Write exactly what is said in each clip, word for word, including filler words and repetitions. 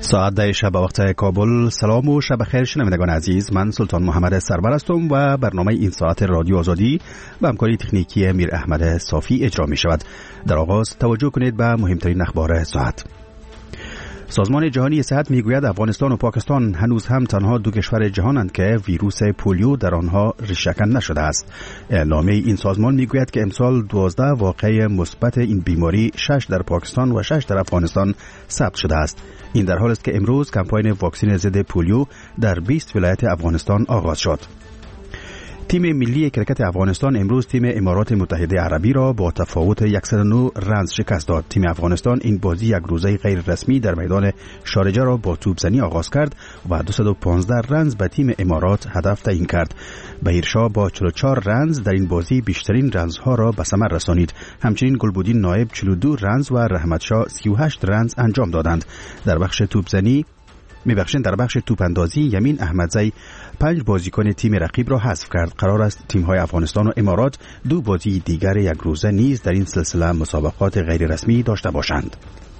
ساعت ده شب وقت کابل. سلام و شب خیر شنوندگان عزیز، من سلطان محمد سرور هستم و برنامه این ساعت رادیو آزادی با همکاری تکنیکی میر احمد صافی اجرا می شود. در آغاز توجه کنید به مهمترین اخبار ساعت. سازمان جهانی صحت میگوید افغانستان و پاکستان هنوز هم تنها دو کشور جهانند که ویروس پولیو در آنها ریشه‌کن نشده است. اعلامیه این سازمان میگوید که امسال دوازده واقعه مثبت این بیماری، شش در پاکستان و شش در افغانستان ثبت شده است. این در حالی است که امروز کمپاین واکسن ضد پولیو در بیست ولایت افغانستان آغاز شد. تیم ملی کرکت افغانستان امروز تیم امارات متحده عربی را با تفاوت صد و نه رنز شکست داد. تیم افغانستان این بازی یک روزه غیر رسمی در میدان شارجه را با توپزنی آغاز کرد و دویست و پانزده رنز به تیم امارات هدف تعیین کرد. بهیرشاه با چهل و چهار رنز در این بازی بیشترین رنزها را به ثمر رسانید. همچنین گلبودین نایب چهل و دو رنز و رحمتشاه سی و هشت رنز انجام دادند. در بخش توپزنی میبخشند در بخش توپ اندازی یمین احمدزی پنج بازیکن تیم رقیب را حذف کرد. قرار است تیم‌های افغانستان و امارات دو بازی دیگر یک روزه نیز در این سلسله مسابقات غیر رسمی داشته باشند.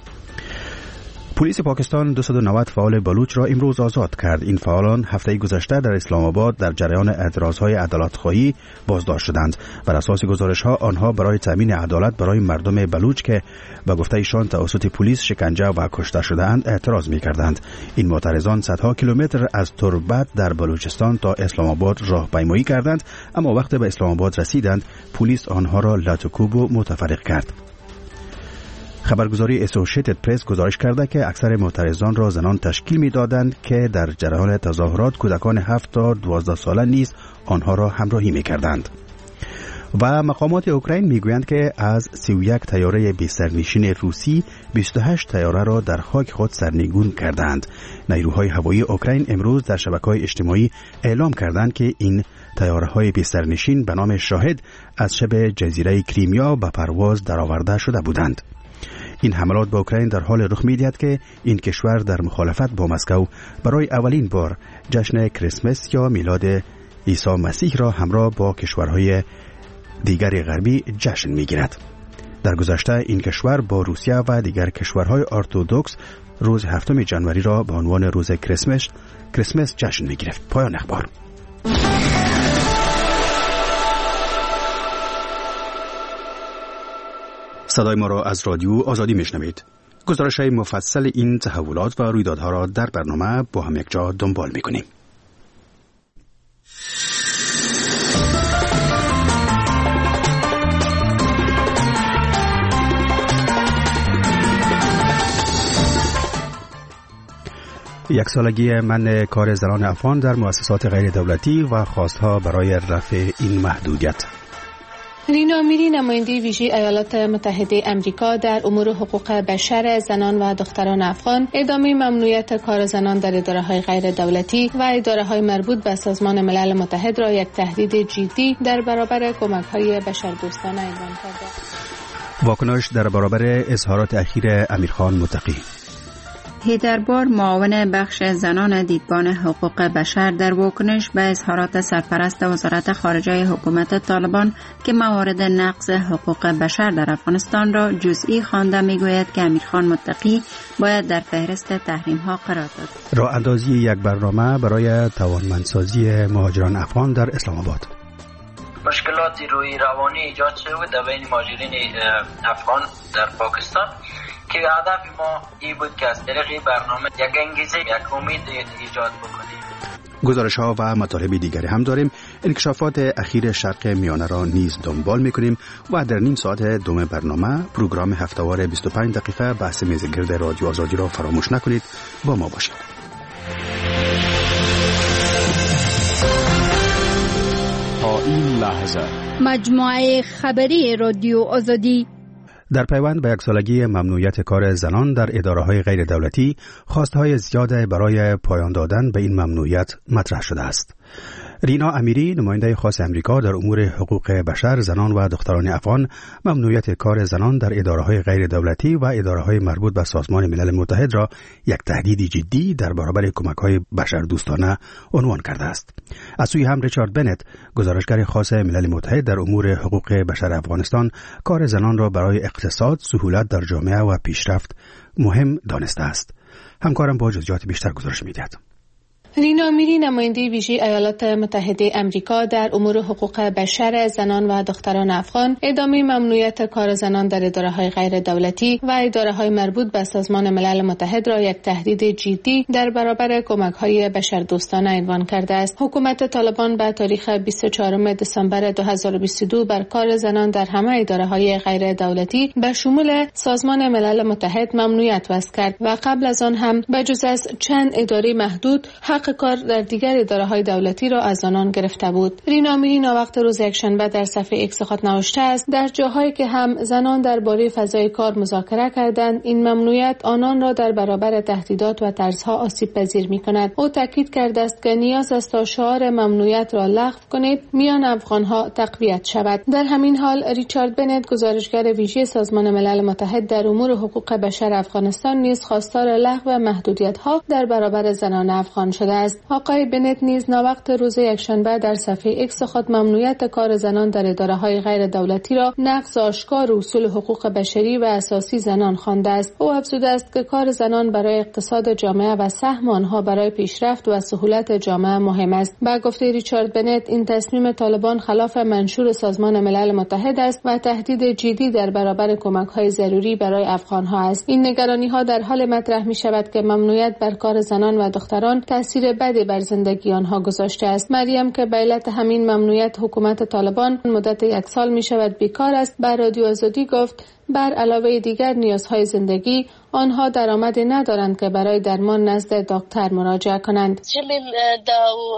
پلیس پاکستان دویست و نود فعال بلوچ را امروز آزاد کرد. این فعالان هفته گذشته در اسلام آباد در جریان اعتراضهای عدالت‌خواهی بازداشت شدند. بر اساس گزارش‌ها آنها برای تامین عدالت برای مردم بلوچ که به گفته ایشان توسط پلیس شکنجه و کشته شده‌اند اعتراض می‌کردند. این معترضان صدها کیلومتر از تربت در بلوچستان تا اسلام آباد راهپیمایی کردند، اما وقتی به اسلام آباد رسیدند پلیس آنها را لاتوکوب و متفرق کرد. خبرگزاری اسوشیتد پرس گزارش کرده که اکثر معترضان را زنان تشکیل می‌دادند که در جریان تظاهرات کودکان هفت تا دوازده ساله نیز آنها را همراهی می‌کردند. و مقامات اوکراین میگویند که از سی و یک طیاره بی سرنشین روسی بیست و هشت طیاره را در خاک خود سرنگون کردند. نیروهای هوایی اوکراین امروز در شبکه‌های اجتماعی اعلام کردند که این طیاره‌های بی سرنشین به نام شاهد از شبه جزیره کریمیا به پرواز درآورده شده بودند. این حملات به اوکراین در حال رخ می‌دهد که این کشور در مخالفت با مسکو برای اولین بار جشن کریسمس یا میلاد عیسی مسیح را همراه با کشورهای دیگر غربی جشن می‌گیرد. در گذشته این کشور با روسیه و دیگر کشورهای ارتدوکس روز هفتم ژانویه را به عنوان روز کریسمس کریسمس جشن می‌گرفت. پایان اخبار. صدای ما را از رادیو آزادی میشنوید. گزارش‌های مفصل این تحولات و رویدادها را در برنامه با هم یک جا دنبال می‌کنیم. یک سالگی من کار زنان افغان در مؤسسات غیر دولتی و خواستها برای رفع این محدودیت. رینا امیری نماینده ویژه ایالات متحده امریکا در امور حقوق بشر زنان و دختران افغان ادامه ممنوعیت کار زنان در اداره‌های غیر دولتی و اداره‌های مربوط به سازمان ملل متحد را یک تهدید جدی در برابر کمک‌های بشردوستانه عنوان کرده. واکنش در برابر اظهارات اخیر امیرخان متقی. هیدربار معاون بخش زنان دیدبان حقوق بشر در واکنش به اظهارات سرپرست وزارت خارجه حکومت طالبان که موارد نقض حقوق بشر در افغانستان را جزئی خوانده میگوید که امیرخان متقی باید در فهرست تحریم‌ها قرار داد. راه اندازی یک برنامه برای توانمندسازی مهاجران افغان در اسلام آباد. مشکلاتی روی روانی ایجاد شده بین مهاجرین افغان در پاکستان که هدف ما این بود که از طریق برنامه یک انگیزه، یک امید ایجاد بکنیم. گزارش ها و مطالب دیگری هم داریم. انکشافات اخیر شرق میانه را نیز دنبال میکنیم و در نیم ساعت دوم برنامه پروگرام هفته‌وار بیست و پنج دقیقه بحث میزگرد رادیو آزادی را فراموش نکنید. با ما باشید. تا این لحظه مجموعه خبری رادیو آزادی در پیوند به یک سالگی ممنوعیت کار زنان در اداره‌های غیر دولتی، خواستهای زیاد برای پایان دادن به این ممنوعیت مطرح شده است. رینا امیری نماینده خاص امریکا در امور حقوق بشر زنان و دختران افغان ممنوعیت کار زنان در اداره‌های غیر دولتی و اداره‌های مربوط به سازمان ملل متحد را یک تهدید جدی در برابر کمک‌های بشردوستانه عنوان کرده است. از سوی هم ریچارد بنت گزارشگر خاص ملل متحد در امور حقوق بشر افغانستان کار زنان را برای اقتصاد، سهولت در جامعه و پیشرفت مهم دانسته است. همکارم با جزئیات بیشتر گزارش می‌دهد. رینا میری، نماینده ویژه ایالات متحده آمریکا در امور حقوق بشر زنان و دختران افغان، ادامه ممنوعیت کار زنان در اداره‌های غیر دولتی و اداره‌های مربوط به سازمان ملل متحد را یک تهدید جدی در برابر کمک‌های بشردوستانه عنوان کرده است. حکومت طالبان به تاریخ بیست و چهارم دسامبر دو هزار و بیست و دو بر کار زنان در همه اداره‌های غیر دولتی به شمول سازمان ملل متحد ممنوعیت وضع کرد و قبل از آن هم بجز از چند اداره محدود حق کار در دیگر اداره‌های دولتی را از آنان گرفته بود. رینا میری ناوقت روز یکشنبه در صفحه ایکس خود نوشته است در جاهایی که هم زنان درباره فضای کار مذاکره کردند، این ممنوعیت آنان را در برابر تهدیدات و ترس‌ها آسیب پذیر می‌کند. او تاکید کرده است که نیاز است تا شعار ممنوعیت را لغو کنید میان افغان‌ها تقویت شود. در همین حال ریچارد بنت، گزارشگر ویژه سازمان ملل متحد در امور حقوق بشر افغانستان، نیز خواستار لغو محدودیت‌ها در برابر زنان افغان شده است. آقای بنت نیز ناوقت روز یکشنبه در صفحه ایکس خود ممنوعیت کار زنان در اداره‌های غیر دولتی را نقض آشکار اصول حقوق بشری و اساسی زنان خوانده است. او افزوده است که کار زنان برای اقتصاد جامعه و سهم آنها برای پیشرفت و سهولت جامعه مهم است. با گفته ریچارد بنت، این تصمیم طالبان خلاف منشور سازمان ملل متحد است و تهدید جدی در برابر کمک‌های ضروری برای افغان‌ها است. این نگرانی‌ها در حال مطرح می‌شود که ممنوعیت بر کار زنان و دختران تاثیر بدی بر زندگی آنها گذاشته است. مریم که به علت همین ممنوعیت حکومت طالبان مدت یک سال می‌شود بیکار است، به رادیو آزادی گفت بر علاوه دیگر نیازهای زندگی آنها درآمدی ندارند که برای درمان نزد دکتر مراجعه کنند. زمین دا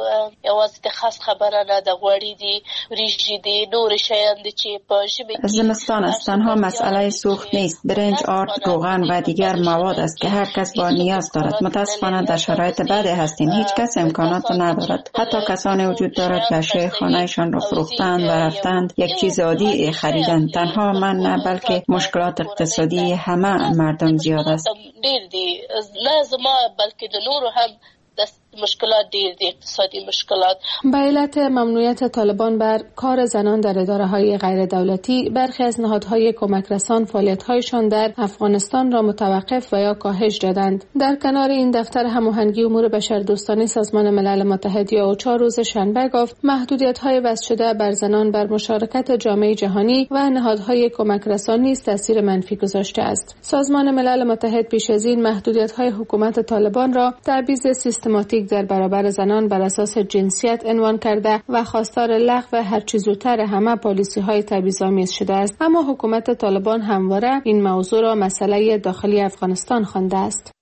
یوازې خاص خبره نه د غوړې دي ریشې دي نور شیان دي چې په ژمي زمستان است، تنها مسئله سوخت نیست. برنج، آرد، روغن و دیگر مواد است که هر کس با نیاز دارد. متاسفانه در شرایط بدی هستیم. هیچ کس امکانات ندارد. حتی کسانی وجود دارد که اشیاء خانه‌شان را فروختند و رفتند یک چیز عادی خریدند. تنها من نه، بلکه مشکلات اقتصادی همه مردم زیاد است. ډیر دي نه زما بلکې د نورو هم د مشکلات ډیر دي، اقتصادي مشکلات. به علت ممنوعیت طالبان بر کار زنان در اداره‌های غیر دولتی، برخی از نهادهای کمک رسان فعالیت‌هایشان در افغانستان را متوقف و یا کاهش دادند. در کنار این، دفتر هماهنگی امور بشردوستانه سازمان ملل متحد یا اوچا روز شنبه گفت محدودیت‌های وضع شده بر زنان بر مشارکت جامعه جهانی و نهادهای کمک رسان نیز تاثیر منفی گذاشته است. سازمان ملل متحد پیش از این محدودیت‌های حکومت طالبان را تبعیض سیستماتیک در برابر زنان بر اساس جنسیت عنوان کرده و خواستار لغو هر چه زودتر همه پالیسی‌های تبعیض‌آمیز شده است. اما حکومت طالبان همواره این موضوع را مسئله داخلی افغانستان خوانده است.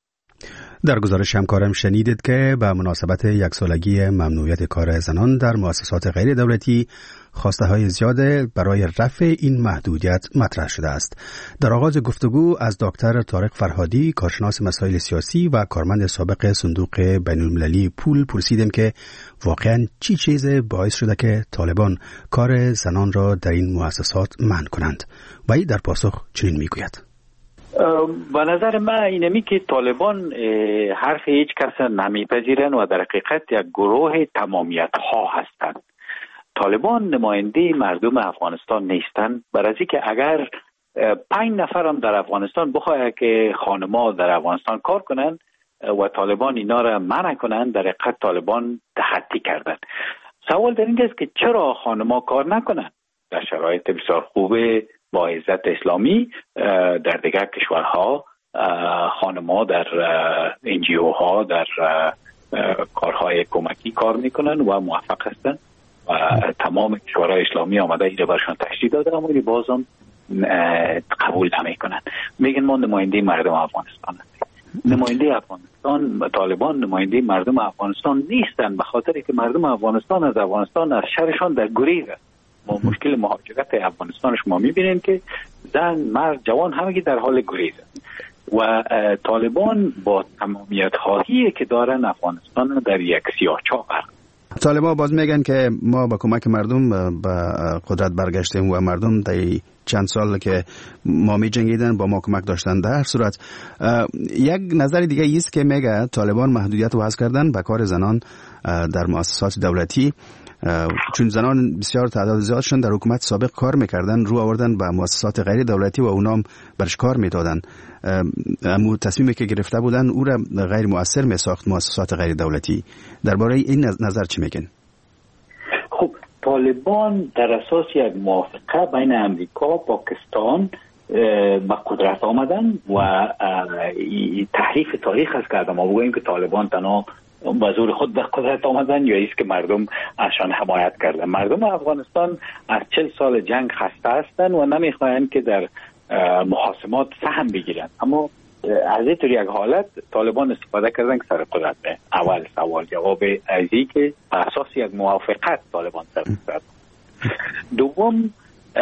در گزارش همکارم شنیدید که به مناسبت یک سالگی ممنوعیت کار زنان در مؤسسات غیر دولتی خواسته های زیاد برای رفع این محدودیت مطرح شده است. در آغاز گفتگو از دکتر طارق فرهادی، کارشناس مسائل سیاسی و کارمند سابق صندوق بین‌المللی پول، پرسیدیم که واقعاً چی چیز باعث شده که طالبان کار زنان را در این مؤسسات منع کنند و ای در پاسخ چنین میگوید: به نظر من اینمی که طالبان حرف هیچ کس نمیپذیرند و در حقیقت یک گروه تمامیت ها هستند. طالبان نماینده مردم افغانستان نیستند، برای اینکه اگر پنج نفر هم در افغانستان بخواهد که خانما در افغانستان کار کنند و طالبان اینا را منع کنند، در حقیقت طالبان تحتی کردند. سوال در این است که چرا خانما کار نکنند در شرایط بسیار خوب با عزت اسلامی؟ در دیگر کشورها خانما در انجیو ها در کارهای کمکی کار میکنن و موفق هستند و تمام کشورهای اسلامی آمده ایره برشان تشدید داده، اما این بازم قبول نمیکنن. میگن ما نماینده مردم افغانستان هستیم. نماینده افغانستان، طالبان نماینده مردم افغانستان نیستن، به خاطر که مردم افغانستان از افغانستان از شرشان در گریز است. ما مشکل مهاجرت افغانستان شما میبینید که زن، مرد، جوان همگی در حال گریز است و طالبان با تمامیت خواهی که دارن افغانستان در یک سیاهچاه قرار. طالبان باز میگن که ما با کمک مردم به قدرت برگشتیم و مردم در چند سال که ما می جنگیدن با ما کمک داشتن. در هر صورت یک نظر دیگه ایست که میگه طالبان محدودیت وضع کردن به کار زنان در مؤسسات دولتی چون زنان بسیار تعداد زیادشون در حکومت سابق کار میکردن، رو آوردن به مؤسسات غیر دولتی و اونام برش کار میدادن. اما تصمیمی که گرفته بودن او را غیر مؤثر میساخت مؤسسات غیر دولتی. درباره این نظر چی میگن؟ خب طالبان در اساس یک موافقه بین امریکا پاکستان به قدرت آمدن و تحریف تاریخ است که ما بگوییم که طالبان تنها به زور خود به قدرت آمدن یا ایست که مردم ازشان حمایت کردن. مردم افغانستان از چل سال جنگ خسته هستند و نمیخواهند که در محاسمات سهم بگیرند، اما از این طور یک حالت طالبان استفاده کردن که سر قدرت به اول سوال جواب ازی که اساس یک موافقت طالبان سر قدرت. دوم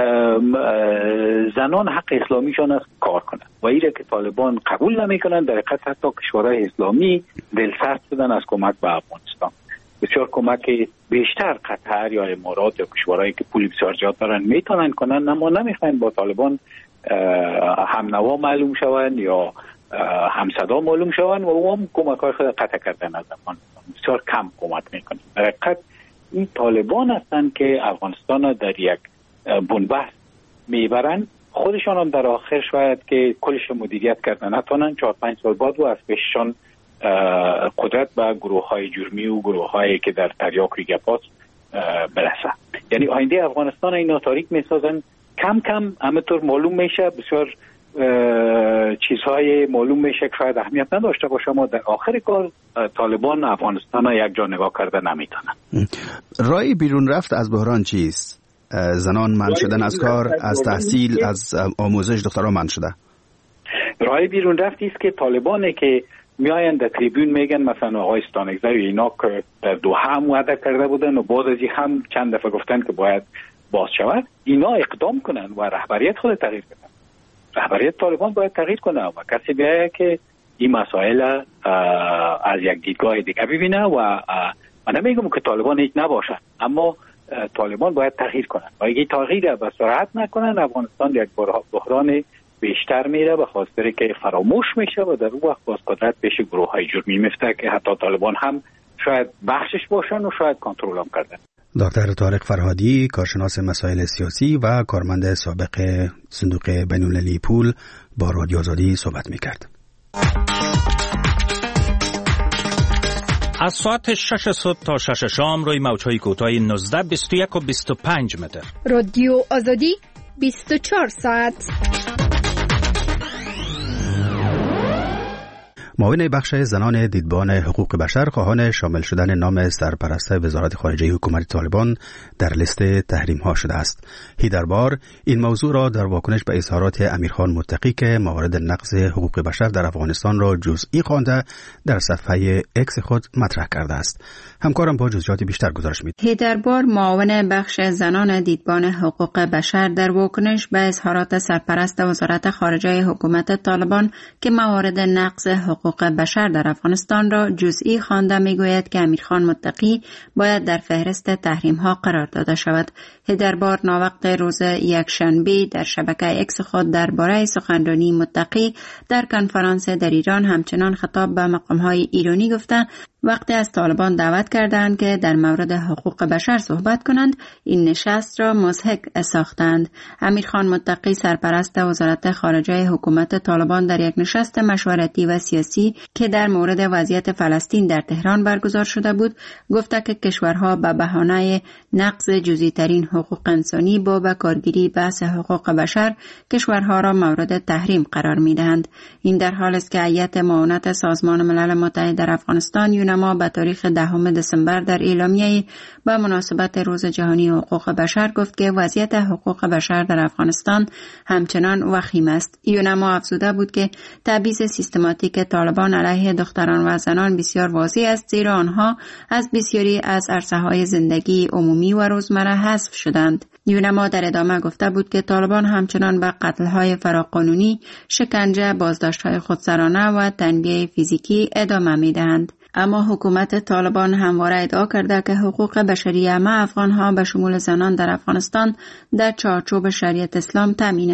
زنان حق اسلامیشان است کار کنند و ایره که طالبان قبول نمیکنند. در حقیقت حتی کشورهای اسلامی دلسرد شدن از کمک به افغانستان. بسیار کمک بیشتر قطر یا امارات یا کشورهایی که پول بسیار زیاد دارن میتونن کنن، اما نمیخواین با طالبان هم نوا معلوم شوند یا هم صدا معلوم شوند و هم کمک های خود قطع کردن از افغانستان. بسیار کم کمک میکنن. در حقیقت این طالبان هستند که افغانستان در یک بنبست میبرن. خودشان هم در آخر شاید که کلش مدیریت کردن نتونن، چهار پنج سال بعد و از پیششان قدرت به گروه های جرمی و گروه هایی که در تریاک ریگپاس برسه. یعنی آینده افغانستان اینا تاریک میسازن. کم کم همینطور معلوم میشه، بسیار چیزهای معلوم میشه که شاید اهمیت نداشته باشه، اما در آخر کار طالبان افغانستان ها یک جا نگاه کرده نمیتونن. رای بیرون رفت از بحران چیست؟ زنان منع شدن از کار، از تحصیل، از آموزش دختران منع شده. رای بیرون رفتی است که طالبانه که میاین در تریبون میگن مثلا آقای استانگزی و اینا که در دوحه هم وعده کرده بودن و بعد از این هم چند دفعه گفتن که باید باز شود، اینا اقدام کنن و رهبریت خود تغییر کنن. رهبریت طالبان باید تغییر کنه و کسی بیایه که این مسائل از یک دیدگاه دیگه ببینه و من نمیگم که طالبان هیچ نباشه، اما طالبان باید تغییر کنن و اگه تغییر به سرعت نکنن افغانستان یک بحران بیشتر میره به خاطر که فراموش میشه و در اون وقت باز قدرت پیش گروه های جرمی میفته که حتی طالبان هم شاید بخشش باشن و شاید کنترل هم کردن. دکتر طارق فرهادی، کارشناس مسائل سیاسی و کارمند سابق صندوق بین‌المللی پول، با رادیو آزادی صحبت میکرد. از ساعت شش صبح تا شش شام روی موج‌های کوتاه نوزده، بیست و یک و بیست و پنج متر. رادیو آزادی بیست و چهار ساعت. معاون بخش زنان دیدبان حقوق بشر خواهان شامل شدن نام سرپرست وزارت خارجه حکومت طالبان در لیست تحریم ها شده است. هیدربار این موضوع را در واکنش به اظهارات امیرخان متقی که موارد نقض حقوق بشر در افغانستان را جزئی خوانده در صفحه اکس خود مطرح کرده است. همکارم با جزئیات بیشتر گزارش می‌دهد. هیدربار معاون بخش زنان دیدبان حقوق بشر در واکنش به اظهارات سرپرست وزارت خارجه حکومت طالبان که موارد نقض حقوق حقوق بشر در افغانستان را جزئی خوانده میگوید که امیرخان متقی باید در فهرست تحریم ها قرار داده شود. هیدربار ناوقت روز یکشنبه در شبکه اکس خود درباره سخنرانی متقی در کنفرانس در ایران همچنان خطاب به مقام های ایرانی گفتند وقتی از طالبان دعوت کردند که در مورد حقوق بشر صحبت کنند، این نشست را مضحک ساختند. امیرخان متقی سرپرست وزارت خارجه حکومت طالبان در یک نشست مشورتی و سیاسی که در مورد وضعیت فلسطین در تهران برگزار شده بود، گفت که کشورها به بهانه نقض جزئی ترین حقوق انسانی با بکارگیری بحث حقوق بشر کشورها را مورد تحریم قرار می‌دهند. این در حالی است که هیئت معاونت سازمان ملل متحد در افغانستان نما به تاریخ دهم دسامبر در اعلامیه به مناسبت روز جهانی حقوق بشر گفت که وضعیت حقوق بشر در افغانستان همچنان وخیم است. یونما افزوده بود که تبعیض سیستماتیک طالبان علیه دختران و زنان بسیار واضح است، زیرا آنها از بسیاری از عرصه‌های زندگی عمومی و روزمره حذف شدند. یونما در ادامه گفته بود که طالبان همچنان به قتل‌های فراقانونی، شکنجه، بازداشت‌های خودسرانه و تنبیه فیزیکی ادامه می‌دهند. اما حکومت طالبان همواره ادعا کرده که حقوق بشری همه افغان‌ها به شمول زنان در افغانستان در چارچوب شریعت اسلام تامین است.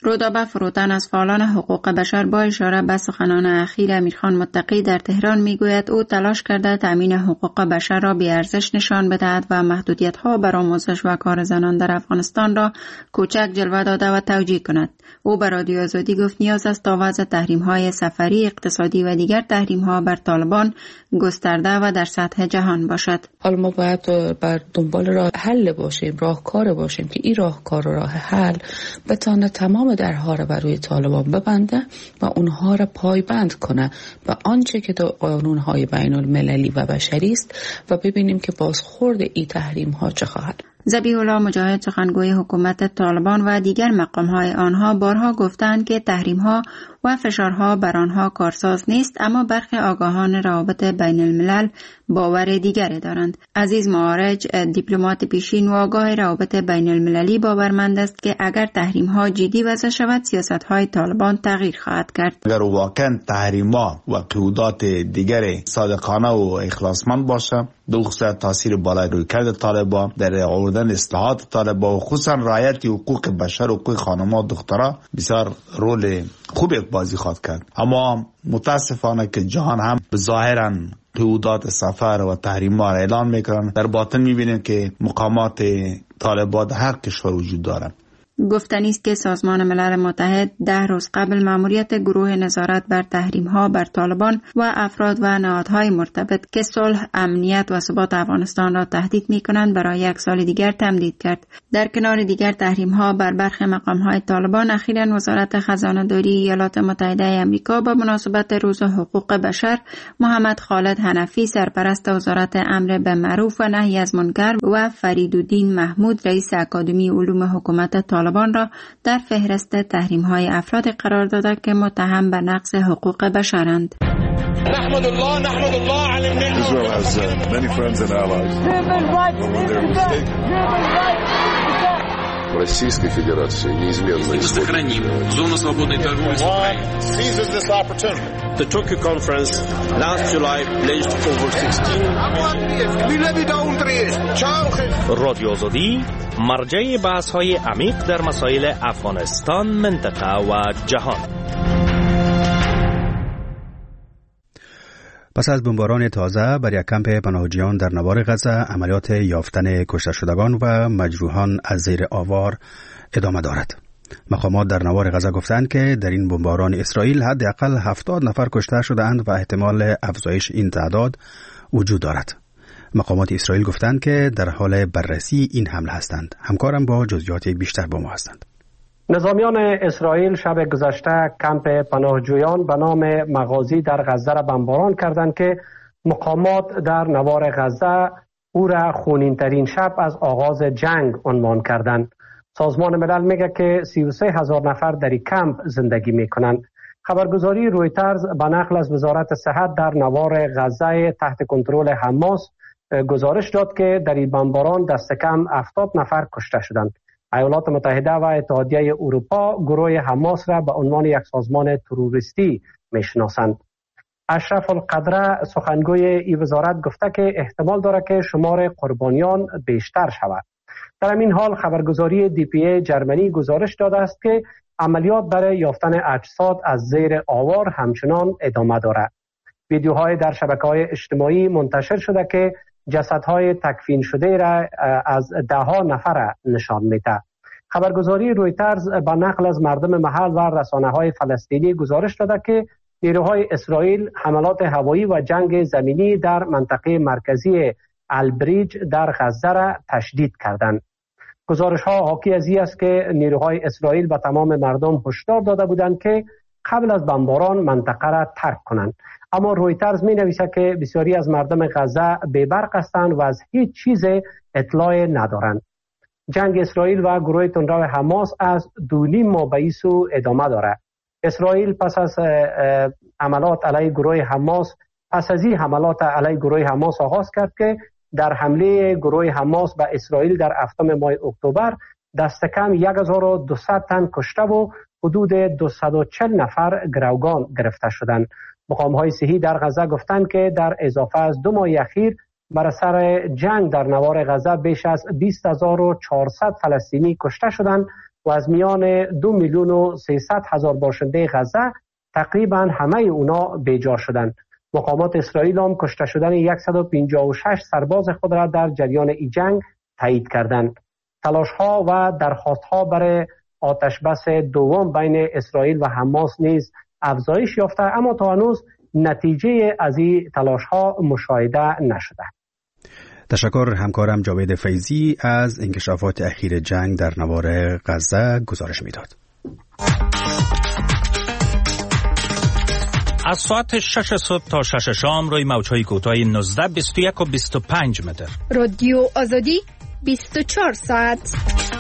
رودابه فروتن از فعالان حقوق بشر با اشاره به سخنان اخیر امیرخان متقی در تهران میگوید او تلاش کرده تامین حقوق بشر را بی ارزش نشان بدهد و محدودیت‌ها بر آموزش و کار زنان در افغانستان را کوچک جلوه داده و توجیه کند. او به رادیو آزادی گفت نیاز است تا وضع تحریم‌های سفری، اقتصادی و دیگر تحریم‌ها بر طالبان گسترده و در سطح جهان باشد. حالا ما باید بر دنبال راه حل باشیم، راهکار باشیم که این راهکار و راه حل بتونه تمام درها را بر روی طالبان ببنده و اونها را پایبند کنه به آنچه که در قانون‌های بین المللی و بشری است و ببینیم که بازخورد این تحریم‌ها چه خواهد. ذبیح الله مجاهد سخنگوی حکومت طالبان و دیگر مقام‌های آنها بارها گفتند که تحریم‌ها و فشارها بر آنها کارساز نیست، اما برخی آگاهان روابط بین الملل باور دیگری دارند. عزیز معارج، دیپلمات پیشین و آگاه روابط بین المللی باورمند است که اگر تحریم‌ها جدی وضع شود سیاست‌های طالبان تغییر خواهد کرد. اگر واقعا تحریم‌ها و قیودات دیگری صادقانه و اخلاصمند باشه، بخصوص تاثیر بالای رویکرد طالبان در آوردن اصلاحات طالبان و خصوصا رعایت حقوق بشر و حقوق خانم‌ها و دخترها بسیار رول خوبی بازی خواهد کرد. اما متاسفانه که جهان هم ظاهراً قیودات سفر و تحریم‌ها را اعلان میکنن، در باطن میبینیم که مقامات طالبان در هر کشور وجود دارند. گفتنی است که سازمان ملل متحد ده روز قبل مأموریت گروه نظارت بر تحریم‌ها بر طالبان و افراد و نهادهای مرتبط که صلح، امنیت و ثبات افغانستان را تهدید می‌کنند برای یک سال دیگر تمدید کرد. در کنار دیگر تحریم‌ها بر برخی مقام‌های طالبان، اخیراً وزارت خزانه‌داری ایالات متحده آمریکا با مناسبت روز حقوق بشر محمد خالد حنفی سرپرست وزارت امر بالمعروف و نهی از منکر و فریدالدین محمود رئیس اکادمی علوم حکومت طالبان را در فهرست تحریم‌های افراد قرار داده که متهم به نقض حقوق بشرند. نحمد الله نحمد الله على النعمة. Israel has uh, many friends and allies. Российской Федерации неизменно сохраним зону свободной торговли с Украиной. Seizes this opportunity. The Tokyo conference last July pledged over sixteen. رادیو آزادی مرجع بحث‌های عمیق در مسائل افغانستان، منطقه و جهان. پس از بمباران تازه بر یک کمپ پناهجویان در نوار غزه، عملیات یافتن کشته شدگان و مجروحان از زیر آوار ادامه دارد. مقامات در نوار غزه گفتند که در این بمباران اسرائیل حداقل هفتاد نفر کشته شده‌اند و احتمال افزایش این تعداد وجود دارد. مقامات اسرائیل گفتند که در حال بررسی این حمله هستند. همکارم با جزئیات بیشتر با ما هستند. نظامیان اسرائیل شب گذشته کمپ پناهجویان به نام مغازی در غزه را بمباران کردند که مقامات در نوار غزه او را خونین ترین شب از آغاز جنگ عنوان کردند. سازمان ملل میگه که سی و سه هزار نفر در این کمپ زندگی میکنند. خبرگزاری رویترز به نقل از وزارت صحت در نوار غزه تحت کنترل حماس گزارش داد که در این بمباران دست کم هفتاد نفر کشته شدند. ایالات متحده و اتحادیه اروپا گروه حماس را به عنوان یک سازمان تروریستی میشناسند. اشرف القدره سخنگوی این وزارت گفته که احتمال دارد که شمار قربانیان بیشتر شود. در همین حال خبرگزاری دی پی ای جرمنی گزارش داده است که عملیات برای یافتن اجساد از زیر آوار همچنان ادامه دارد. ویدیوهای در شبکه‌های اجتماعی منتشر شده که جسدهای تکفین شده را از ده ها نفر نشان میده. خبرگزاری رویترز با نقل از مردم محل و رسانه‌های فلسطینی گزارش داده که نیروهای اسرائیل حملات هوایی و جنگ زمینی در منطقه مرکزی البریج در غزه را تشدید کردند. گزارش‌ها حاکی از این است که نیروهای اسرائیل به تمام مردم هشدار داده بودند که قبل از بمباران منطقه را ترک کنند. اما رویترز می نویسد که بسیاری از مردم غزه بی‌برق هستند و از هیچ چیز اطلاع ندارند. جنگ اسرائیل و گروه تندرو حماس از دو نیم ماه به این سو ادامه دارد. اسرائیل پس از حملات علیه گروه حماس پس از این حملات علیه گروه حماس آغاز کرد که در حمله گروه حماس به اسرائیل در هفتم ماه اکتبر دست کم یک هزار و دویست تن کشته و حدود دویست و چهل نفر گروگان گرفته شدند. مقام‌های صحی در غزه گفتند که در اضافه از دو ماه اخیر بر اثر جنگ در نوار غزه بیش از بیست هزار و چهارصد فلسطینی کشته شدند و از میان دو میلیون و سیصد هزار باشنده غزه تقریبا همه اونا بیجا شدند. مقامات اسرائیل هم کشته شدن صد و پنجاه و شش سرباز خود را در جریان این جنگ تایید کردند. تلاش ها و درخواست ها برای آتش بس دوم بین اسرائیل و حماس نیز افزایش یافته، اما تا هنوز نتیجه از این تلاش ها مشاهده نشده. تشکر همکارم جاوید فیضی از انکشافات اخیر جنگ در نوار غزه گزارش میداد. از ساعت شش صبح تا شش شام روی موج‌های کوتاه نوزده، بیست و یک و بیست و پنج متر. رادیو آزادی بیست و چهار ساعت.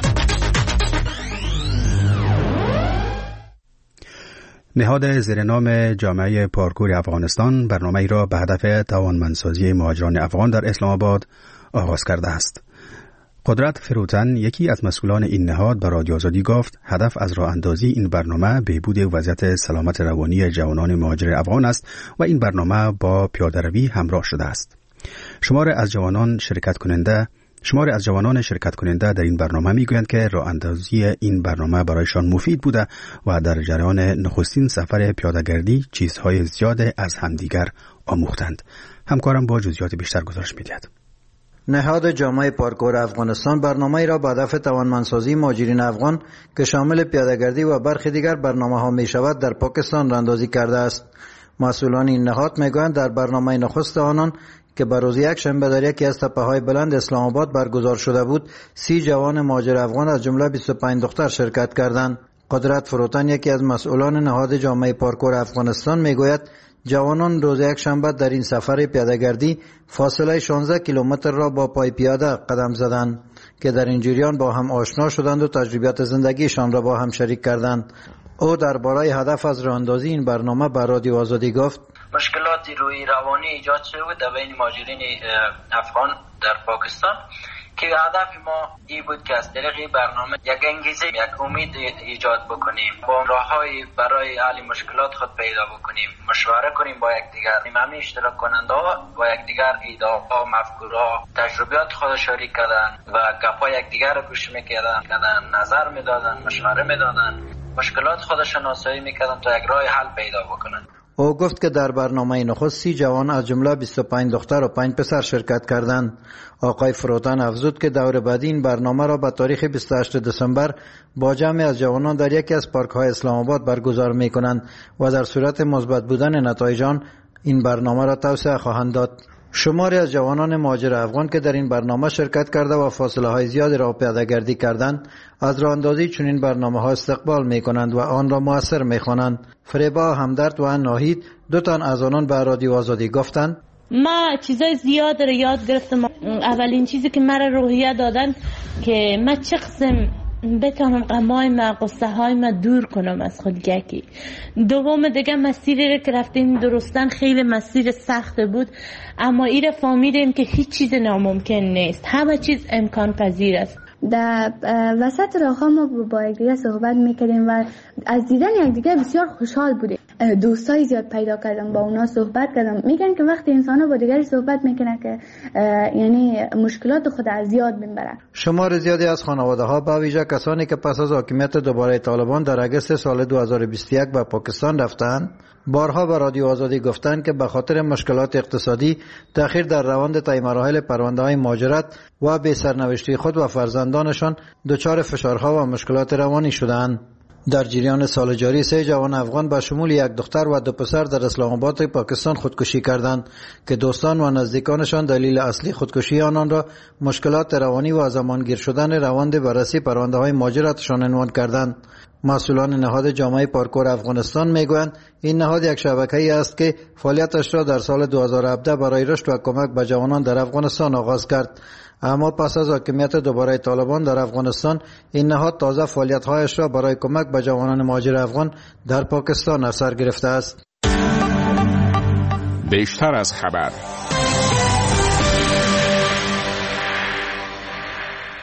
نهاد زیر نام جامعه پارکور افغانستان برنامه‌ای را به هدف توانمندسازی مهاجران افغان در اسلام آباد آغاز کرده است. قدرت فروتن، یکی از مسئولان این نهاد، به رادیو آزادی گفت هدف از راه اندازی این برنامه بهبود وضعیت سلامت روانی جوانان مهاجر افغان است و این برنامه با پیاده‌روی همراه شده است. شمار از جوانان شرکت کننده شمار از جوانان شرکت کننده در این برنامه میگویند که راه اندازی این برنامه برایشان مفید بوده و در جریان نخستین سفر پیاده‌گردی چیزهای زیاد از همدیگر آموختند. همکارم با جزئیات بیشتر گزارش می‌دهد. نهاد جامعه پارکور افغانستان برنامه‌ای را به هدف توانمندسازی مهاجرین افغان که شامل پیاده‌گردی و برخی دیگر برنامه‌ها می‌شود در پاکستان راهاندازی کرده است. مسئولان این نهاد می‌گویند در برنامه نخست آنان که به روز یک شنبه در یکی از تپه‌های بلند اسلام آباد برگزار شده بود، سی جوان مهاجر افغان از جمله بیست و پنج دختر شرکت کردند. قدرت فروتن، یکی از مسئولان نهاد جامعه پارکور افغانستان، میگوید جوانان روز یک شنبه در این سفر پیاده‌گردی فاصله شانزده کیلومتر را با پای پیاده قدم زدند که در این جریان با هم آشنا شدند و تجربیات زندگیشان را با هم شریک کردند. او درباره هدف از راهاندازی این برنامه به رادیو آزادی گفت: مشکلاتی روی روانی ایجاد شده بود در بین مهاجرین افغان در پاکستان که هدف ما این بود که از طریق برنامه یک انگیزه، یک امید ایجاد بکنیم، با راه‌های برای حل مشکلات خود پیدا بکنیم، مشوره کنیم با یکدیگر، همه اشتراک کننده‌ها با یکدیگر ایده‌ها، مفکورها، تجربیات خود شریک کردن و گپ‌های یکدیگر رو گوش می‌کردن، نظر می‌دادن، مشوره می‌دادن، مشکلات خود شناسایی می‌کردن تا یک راه حل پیدا بکنن. او گفت که در برنامه نخست سی جوان از جمله بیست و پنج دختر و پنج پسر شرکت کردند. آقای فروتن افزود که دور بعدی این برنامه را به تاریخ بیست و هشتم دسامبر با جمع از جوانان در یکی از پارک‌های اسلام آباد برگزار می‌کنند و در صورت مثبت بودن نتایج آن این برنامه را توسعه خواهند داد. شماری از جوانان مهاجر افغان که در این برنامه شرکت کرده و فاصله های زیادی را پیاده‌گردی کردند، از راهاندازی چنین برنامه‌ها استقبال می‌کنند و آن را موثر می‌خوانند. فریبا همدرد و ناهید، دو تن از آنان به رادیو آزادی گفتند: ما چیزای زیاد را یاد گرفتم. اولین چیزی که مرا روحیه دادن که من چه قسم بتونم غمای ما، قصه های ما دور کنم از خود یکی. دوم دیگه مسیری که رفتیم درستن خیلی مسیر سخت بود، اما ایره فهمیدیم که هیچ چیز ناممکن نیست، همه چیز امکان پذیر است. در وسط راه ما با یکدیگر صحبت میکردیم و از دیدن یکدیگر بسیار خوشحال بودیم. دوستای زیاد پیدا کردم، با اونا صحبت کردم. میگن که وقتی انسان با دیگری صحبت میکنه که یعنی مشکلات خود از زیاد میبرن. شمار زیادی از خانواده ها، با ویژه کسانی که پس از حاکمیت دوباره طالبان در اگست سال دو هزار و بیست و یک به پاکستان رفتند، بارها به رادیو آزادی گفتند که به خاطر مشکلات اقتصادی، تأخیر در روند طی مراحل پرونده‌های مهاجرت و بی سرنوشتی خود و فرزندانشان دچار فشارها و مشکلات روانی شدند. در جریان سال جاری سه جوان افغان به شمول یک دختر و دو پسر در اسلام آباد پاکستان خودکشی کردند که دوستان و نزدیکانشان دلیل اصلی خودکشی آنان را مشکلات روانی و زمانگیر شدن روند بررسی پرونده‌های مهاجرتشان عنوان کردند. مسئولان نهاد جامعه پارکور افغانستان میگویند این نهاد یک شبکه‌ای است که فعالیتش را در سال دو هزار و هفده برای رشد و کمک به جوانان در افغانستان آغاز کرد، اما پس از حاکمیت دوباره طالبان در افغانستان این نهاد تازه فعالیت‌هایش را برای کمک به جوانان مهاجر افغان در پاکستان از سر گرفته است. بیشتر از خبر.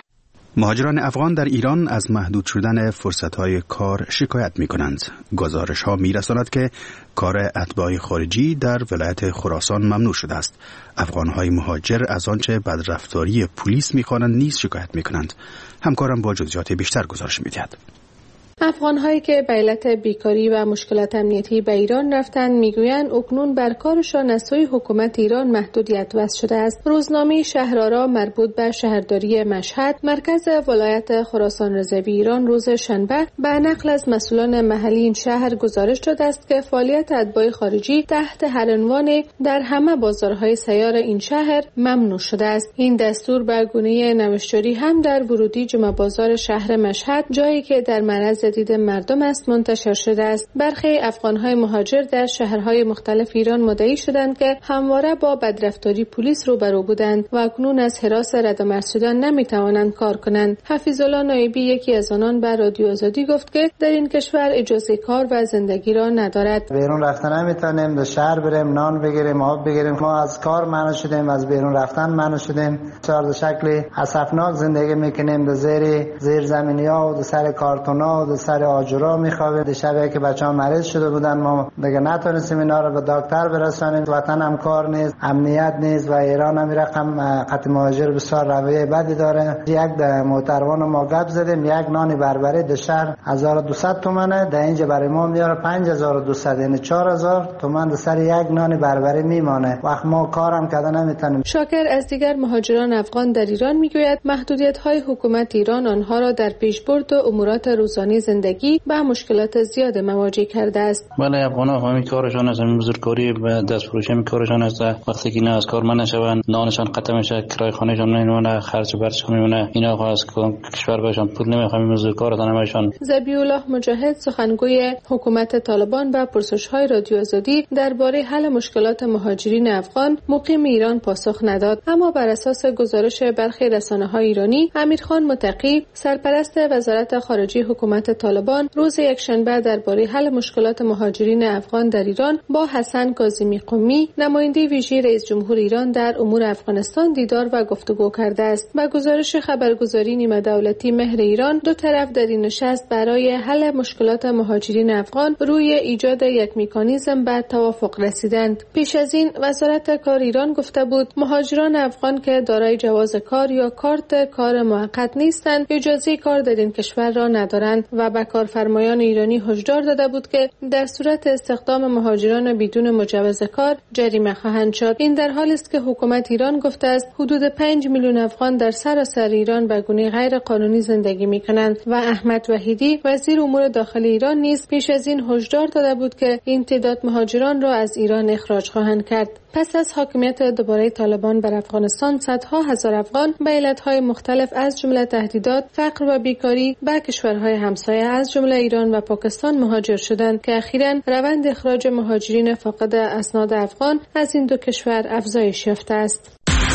مهاجران افغان در ایران از محدود شدن فرصت‌های کار شکایت می‌کنند. گزارش‌ها می‌رساند که کار اتباع خارجی در ولایت خراسان ممنوع شده است. افغان‌های مهاجر از آنچه بدرفتاری پلیس می‌خوانند نیز شکایت می‌کنند. همکارم با جزئیات بیشتر گزارش می‌دهد. افغان‌هایی که به علت بیکاری و مشکلات امنیتی به ایران رفتند میگویند اکنون بر کارشان از سوی حکومت ایران محدودیت وضع شده است. روزنامه شهرآرا مربوط به شهرداری مشهد مرکز ولایت خراسان رضوی ایران روز شنبه به نقل از مسئولان محلی این شهر گزارش داده است که فعالیت اتباع خارجی تحت هر عنوان در همه بازارهای سیار این شهر ممنوع شده است. این دستور به گونه نوشتاری هم در ورودی جمعه بازار شهر مشهد، جایی که در معرض دید مردم است، منتشر شده است. برخی افغان‌های مهاجر در شهرهای مختلف ایران مدعی شدند که همواره با بدرفتاری پلیس روبرو بودند و اکنون از حراس رد و مرز شدن نمی‌توانند کار کنند. حفیظالله نایبی یکی از آنان به رادیو آزادی گفت که در این کشور اجازه کار و زندگی را ندارد. بیرون رفتن نمی‌تونیم، به شهر بریم نان بگیریم، آب بگیریم. ما از کار منع شدیم، از بیرون رفتن منع شدیم. چهار شکلی اسفناک زندگی می‌کنیم، در زیر زیر زمینی‌ها و در سر کارتون‌ها و سر آجرا میخوابیم. شبیه که بچه‌ها مریض شده بودن، ما دیگه نتونستیم اینا رو به دکتر برسانیم. وطن هم کار نیست، امنیت نیست و ایران هم رقم خط مهاجر بسیار رویه بدی داره. یک محترمان ما گپ زدیم، یک نان بربری در شهر هزار و دویست تومانه، در اینجا برای ما میاره پنج هزار و دویست، یعنی چهار هزار تومان در سر یک نان بربری میمانه. وقت ما کارم کردن نمیتونیم. شاکر از دیگر مهاجران افغان در ایران میگوید محدودیت‌های حکومت ایران آنها را در پیشبرد امورات روزانه زندگی با مشکلات زیاد مواجه کرده است. بله، افغان‌ها همین کارشان است، همین بزرگکاری و دست فروشی همین کارشان است. وقتی که نه از کار من نشوند، نانشان قطع میشه، کرایه خانهشان نمیمونه، خرج برشان میمونه، اینا خو از کشور بهشان پول نمیخوام، بزرگکارتان همشان. ذبیح‌الله مجاهد سخنگوی حکومت طالبان به پرسش‌های رادیو آزادی درباره حل مشکلات مهاجرین افغان مقیم ایران پاسخ نداد، اما بر اساس گزارش برخی رسانه‌های ایرانی، امیرخان متقی سرپرست وزارت خارجه حکومت طالبان روز یکشنبه درباره حل مشکلات مهاجرین افغان در ایران با حسن کاظمی قمی، نماینده ویژه رئیس جمهور ایران در امور افغانستان دیدار و گفتگو کرده است. با گزارش خبرگزاری نیمه دولتی مهر ایران، دو طرف در این نشست برای حل مشکلات مهاجرین افغان روی ایجاد یک مکانیزم به توافق رسیدند. پیش از این وزارت کار ایران گفته بود مهاجران افغان که دارای جواز کار یا کارت کار موقت نیستند، اجازه کار در این کشور را ندارند و به کارفرمایان ایرانی هشدار داده بود که در صورت استخدام مهاجران بدون مجوز کار جریمه خواهند شد. این در حالی است که حکومت ایران گفته است حدود پنج میلیون افغان در سراسر ایران به گونه غیر قانونی زندگی می‌کنند و احمد وحیدی وزیر امور داخلی ایران نیز پیش از این هشدار داده بود که این تعداد مهاجران را از ایران اخراج خواهند کرد. پس از حاکمیت دوباره طالبان بر افغانستان، صدها هزار افغان به علتهای مختلف از جمله تهدیدات، فقر و بیکاری به کشورهای همسایه از جمله ایران و پاکستان مهاجر شدند که اخیراً روند اخراج مهاجرین فاقد اسناد افغان از این دو کشور افزایش یافته است.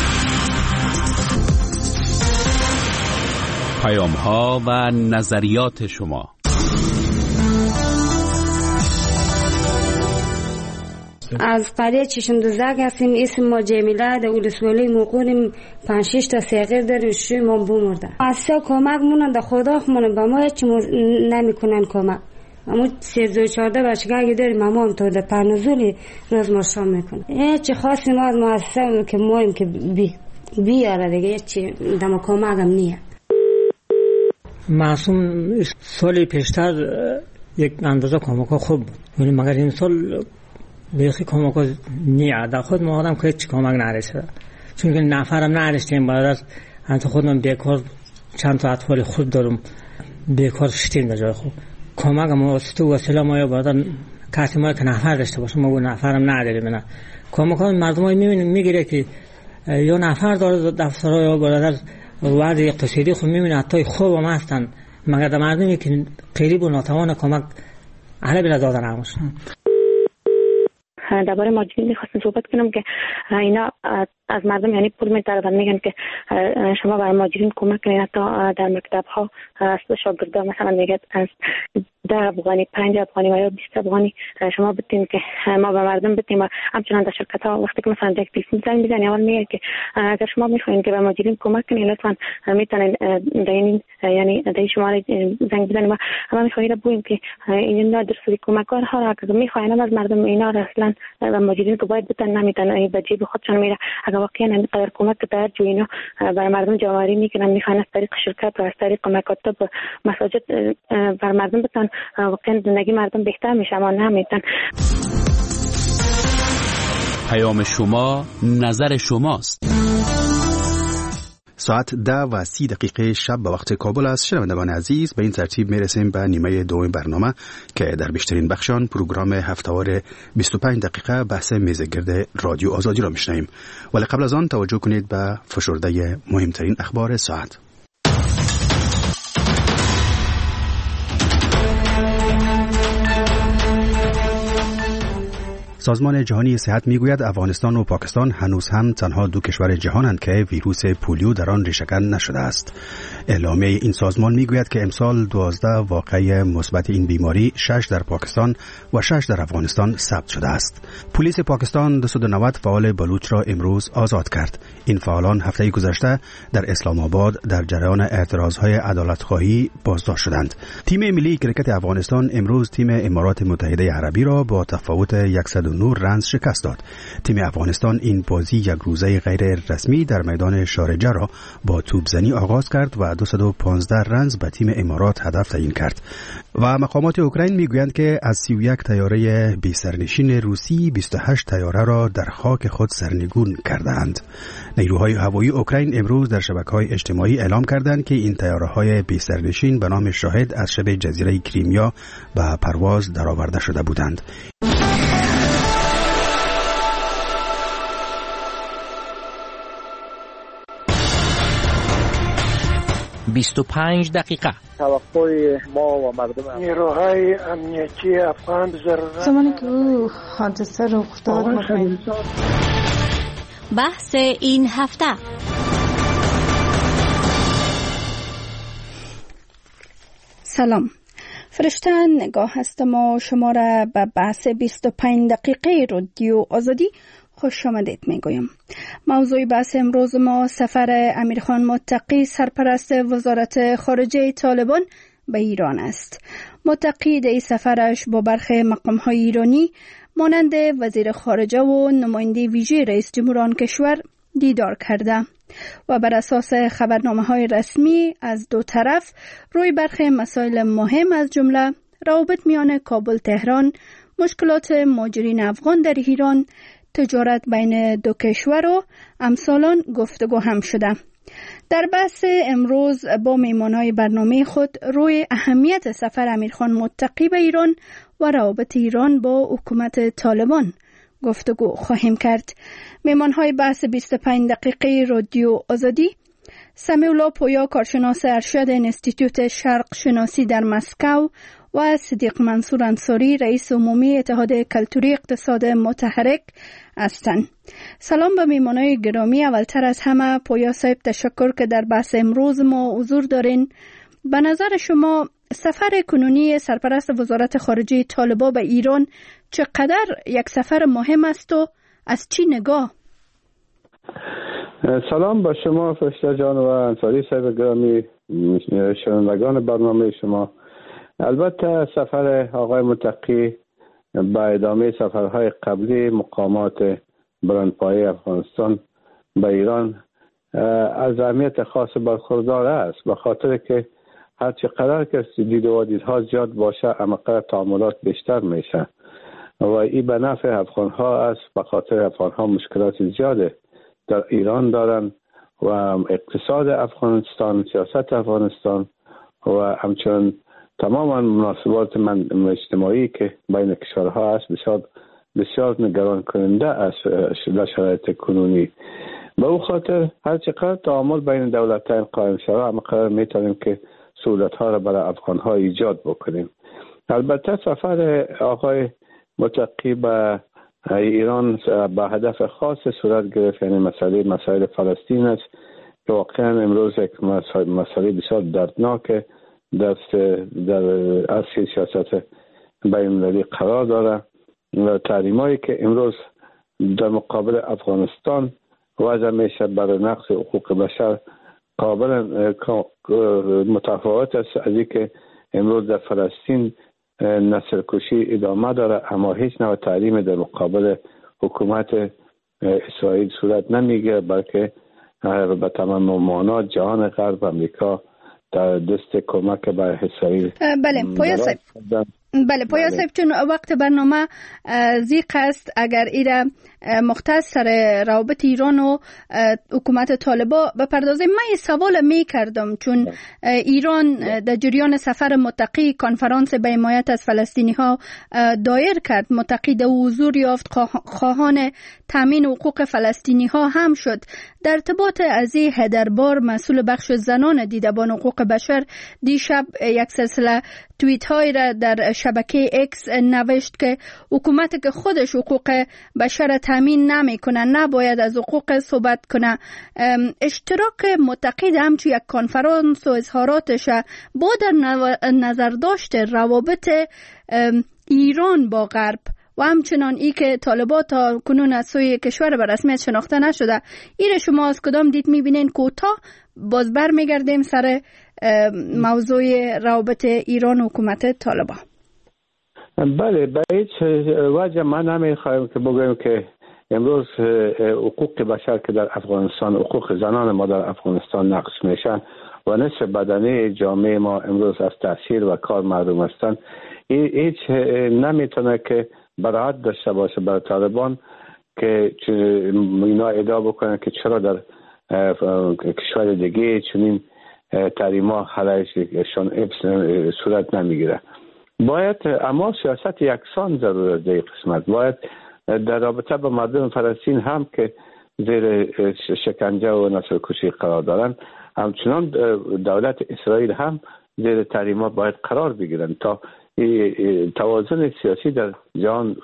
پیام‌ها و نظریات شما. از قریه چشم دزدک هستیم. اسم ما جمیله، در ولسوالی موقعیم پنج شش تا سیغیر داریم، شوی ما بمرده. از سیا کمک مونن در خدا خمونن به ما هیچ نمی کنن کمک. اما سیزده و چارده بچگاهی داریم، اما هم تا در پرنزولی روز ما شام میکنن. هیچ خاصی ما از مؤسسه که مایم که بی بیاره دیگه، هیچ دم کمک هم نیه. معصوم سالی پیشتر یک اندازه کمک خوب بود، ولی مگر این سال بیخی کمک نیه. در خود ما آدم که هیچ کمک نرسیده، چون که نفرم نرسیدیم. بعد از انت خودم بیکار چند تا اطفال خود دارم، بیکار شدیم در جای خوب. کمک ما تو وسیله ما یا بعدا کسی ما که نفر داشته باشه، ما نفرم نداریم. نه کمک ها مردم های میبینیم میگیره که یا نفر داره دفترها یا برادر وضع اقتصادی خود میبینه حتی خوب هم هستن، مگر در مردمی که قریب و ناتوان کمک اهل بلا دادن همشن. درباره مهاجرین می‌خواستم صحبت کنم که اینا از مردم یعنی پول می‌طلبن، میگن که شما برای مهاجرین کمک کنید. حتی در مکتب‌ها از شاگردان مثلا میگه از ده افغانی، پنج افغانی و یا بیست افغانی شما بتین که ما به مردم بتیم. و همچنان در شرکت ها وقتی که مثلا یک تلفن زنگ میزنی اول میگه که اگر شما میخواین که به مهاجرین کمک کنین لطفا میتونین در این یعنی در این شماره زنگ بزنیم. و ما میخوایم بگوییم که این درصدی کمکار ها را که میخواین از مردم اینا را اصلا به مهاجرین که باید بتن نمیتن به جیب خودشان میره. اگر واقعا اینقدر کمک در جو اینا برای مردم جواری میکنن میخواین از طریق شرکت و از طریق مکاتب مساجد بر مردم بتن واقعا زندگی مردم بهتر میشه اما نمیتن. پیام شما نظر شماست. ساعت ده و سی دقیقه شب به وقت کابل است. شنوندگان عزیز، به این ترتیب میرسیم به نیمه دوم برنامه که در بیشترین بخشان پروگرام هفته‌وار بیست و پنج دقیقه بحث میزگرد رادیو آزادی را میشنویم. ولی قبل از آن توجه کنید به فشرده مهمترین اخبار ساعت. سازمان جهانی صحت میگوید افغانستان و پاکستان هنوز هم تنها دو کشور جهانند که ویروس پولیو در آن ریشه‌کن نشده است. اعلامیه این سازمان میگوید که امسال دوازده واقعه مثبت این بیماری، شش در پاکستان و شش در افغانستان ثبت شده است. پلیس پاکستان دویست و نود فعال بلوچ را امروز آزاد کرد. این فعالان هفته گذشته در اسلام آباد در جریان اعتراضهای عدالت‌خواهی بازداشت شدند. تیم ملی کرکت افغانستان امروز تیم امارات متحده عربی را با تفاوت صد و نه رنز شکست داد. تیم افغانستان این بازی یک روزه غیر رسمی در میدان شارجه را با توپزنی آغاز کرد و دویست و پانزده رنز به تیم امارات هدف تعیین کرد. و مقامات اوکراین میگویند که از سی و یک طیاره بی سرنشین روسی بیست و هشت طیاره را در خاک خود سرنگون کردند. نیروهای هوایی اوکراین امروز در شبکه‌های اجتماعی اعلام کردند که این طیاره‌های بی سرنشین به نام شاهد از شب جزیره کریمیا به پرواز درآورده شده بودند. بیست و پنج دقیقه توقع ما و مردم نیروهای امنیتی افغان ضرورت زمانی که او حادثه رخ داد بحث این هفته. سلام، فرشته نگاه هستم و شما را به بحث بیست و پنج دقیقه رادیو آزادی خوش آمدید میگویم. موضوع بحث امروز ما سفر امیرخان متقی سرپرست وزارت خارجه طالبان به ایران است. متقی در این سفرش با برخی مقام‌های ایرانی مانند وزیر خارجه و نماینده ویژه رئیس جمهور آن کشور دیدار کرده و بر اساس خبرنامه‌های رسمی از دو طرف روی برخی مسائل مهم از جمله روابط میان کابل تهران، مشکلات مهاجرین افغان در ایران، تجارت بین دو کشور و امثالان گفتگو هم شده. در بحث امروز با میمانای برنامه خود روی اهمیت سفر امیرخان متقی به ایران و روابط ایران با حکومت طالبان گفتگو خواهیم کرد. میمانهای بحث بیست و پنج دقیقه رادیو آزادی: سمیع الله پویا، کارشناس ارشد انستیتوت شرق شناسی در مسکو، و صدیق منصور انصاری، رئیس عمومی اتحاد کلتوری اقتصاد متحرک هستند. سلام به میمانای گرامی. اولتر از همه پویا صاحب تشکر که در بحث امروز ما حضور دارین. به نظر شما سفر کنونی سرپرست وزارت خارجه طالبان به ایران چقدر یک سفر مهم است و از چی نگاه؟ سلام با شما فرشته جان و انصاری صاحب گرامی، شنوندگان برنامه شما. البته سفر آقای متقی به ادامه سفرهای قبلی مقامات بلندپایه افغانستان به ایران از اهمیت خاص برخوردار است، به خاطر که هر چقدر که دید و دیدها زیاد باشه همقدر تعاملات بیشتر میشه و این به نفع افغان ها است، به خاطر افغان ها مشکلات زیاده در ایران دارن و اقتصاد افغانستان، سیاست افغانستان و همچنین تماما مناسبات من اجتماعی که بین کشورها است بسیار بسیار نگران کننده است در شرایط کنونی. به او خاطر هر چقدر تعامل بین دولت‌ها قائم شود همقدر میتونیم که سهولت‌ها را برای افغان‌ها ایجاد بکنیم. البته سفر آقای متقی به ایران به هدف خاص صورت گرفت، یعنی مسئله مسائل فلسطین است که واقعا امروز یک مسئله بسیار دردناک دست در اصل سیاست بین‌المللی قرار داره و تحریمایی که امروز در مقابل افغانستان وضع میشه برای نقض حقوق بشر قابل متفاوت است از اینکه امروز در فلسطین نسل کشی ادامه داره، اما هیچ نوع تحریم در مقابل حکومت اسرائیل صورت نمیگیره، بلکه به تمام معنا جهان غرب امریکا در دست کمک به اسرائیل. بله پویا صاحب بله پویا صاحب چون وقت برنامه زیق است، اگر ایره مختص سر روابط ایران و حکومت طالبان بپردازیم، من یه سوال می کردم چون ایران در جریان سفر متقی کنفرانس به حمایت از فلسطینی ها دایر کرد، متقی در حضور یافت، خواهان تامین حقوق فلسطینی ها هم شد. در ارتباط از این هدربار مسئول بخش زنان دیدبان حقوق بشر دیشب یک سلسله توییت های را در شبکه اکس نوشت که حکومت که خودش حقوق بشر تامین نمیکنه نباید از حقوق صحبت کنه. اشتراک متقی در همچون یک کنفرانس و اظهاراتش با در نظر داشته روابط ایران با غرب و همچنان ای که طالبان تا کنون از سوی کشور به رسمیت شناخته نشده، ایره شما از کدام دید میبینین؟ کوتاه باز بر میگردیم سر موضوع روابط ایران و حکومت طالبان. بله، به هیچ وجه من نمیخوایم که بگویم که امروز حقوق بشر که در افغانستان، حقوق زنان ما در افغانستان نقض میشن و نصف بدنه جامعه ما امروز از تاثیر و کار محروم هستند، هیچ نمیتونه که براعت داشته باشه برای طالبان که اینا ادعا بکنن که چرا در کشور دیگه چنین تحریما علیهشان صورت نمیگیره. باید اما سیاست یکسان ضرورت در قسمت، باید در رابطه با مردم فلسطین هم که زیر شکنجه و نسل کشی قرار دارن، همچنان دولت اسرائیل هم زیر تحریما باید قرار بگیرن تا توازن سیاسی در جهان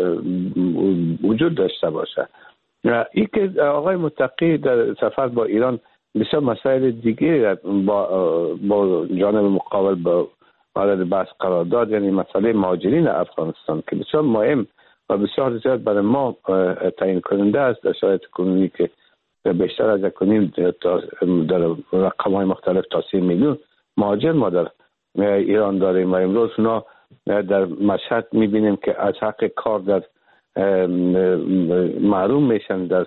وجود داشته باشه. این که آقای متقی در سفر با ایران بسیار مسائل دیگه با, با جانب مقابل با مورد بحث قرار داد، یعنی مسئله مهاجرین افغانستان که بسیار مهم و بسیار زیاد برای ما تعیین کننده است در شرایط کنونی که بیشتر از کنیم در رقم های مختلف تا سی میلیون مهاجر ما در ایران داریم و امروز اونا در مشهد میبینیم که از حق کار در محروم میشن در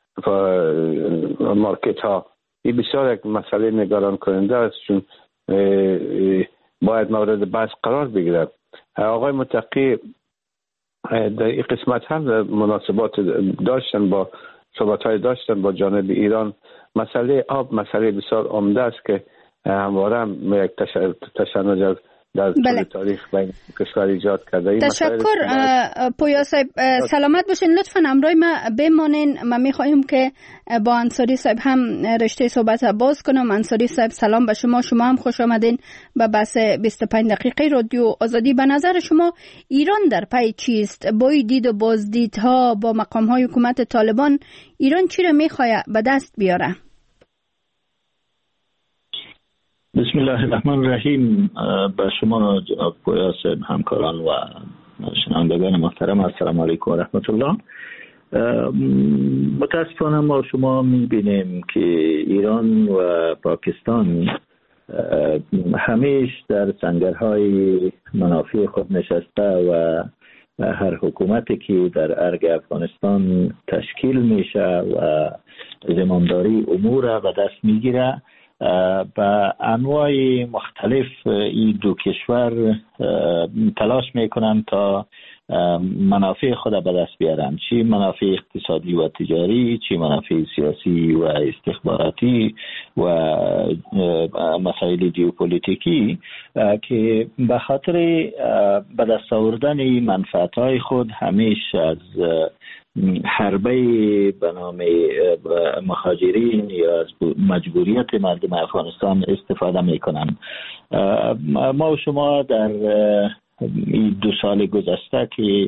مارکت ها. این بسیار یک مسئله نگران کننده است چون باید مورد بحث قرار بگیرد. آقای متقی در این قسمت هم مناسبات داشتن با صحبت های داشتن با جانب ایران. مسئله آب مسئله بسیار عمده است که همواره هم یک تشنج در بله. تاریخ بین کشور ایجاد کرده. تشکر پویا صاحب، سلامت باشین. لطفاً همراه ما بمانین. من میخوایم که با انصاری صاحب هم رشته صحبت باز کنم. انصاری صاحب سلام به شما، شما هم خوش آمدین به بحث بیست و پنج دقیقه رادیو آزادی. به نظر شما ایران در پی چیست؟ با دید و بازدیدها با مقام های حکومت طالبان ایران چی را میخواد به دست بیاره؟ بسم الله الرحمن الرحیم. به شما جناب پویا صاحب، همکاران و شنوندگان محترم، السلام علیکم و رحمت الله. متاسفانه ما شما میبینیم که ایران و پاکستان همیش در سنگرهای منافع خود نشسته و هر حکومتی که در ارگ افغانستان تشکیل میشه و زمامداری امور را به دست میگیره، با انواع مختلف این دو کشور تلاش میکنن تا منافع خود به دست بیارن، چی منافع اقتصادی و تجاری، چی منافع سیاسی و استخباراتی و مسائل جیوپولیتیکی، که به خاطر به دست آوردن منفعت‌های خود همیشه از حربه به نام مهاجرین یا از مجبوریت مردم افغانستان استفاده میکنن. ما و شما در این دو سال گذشته که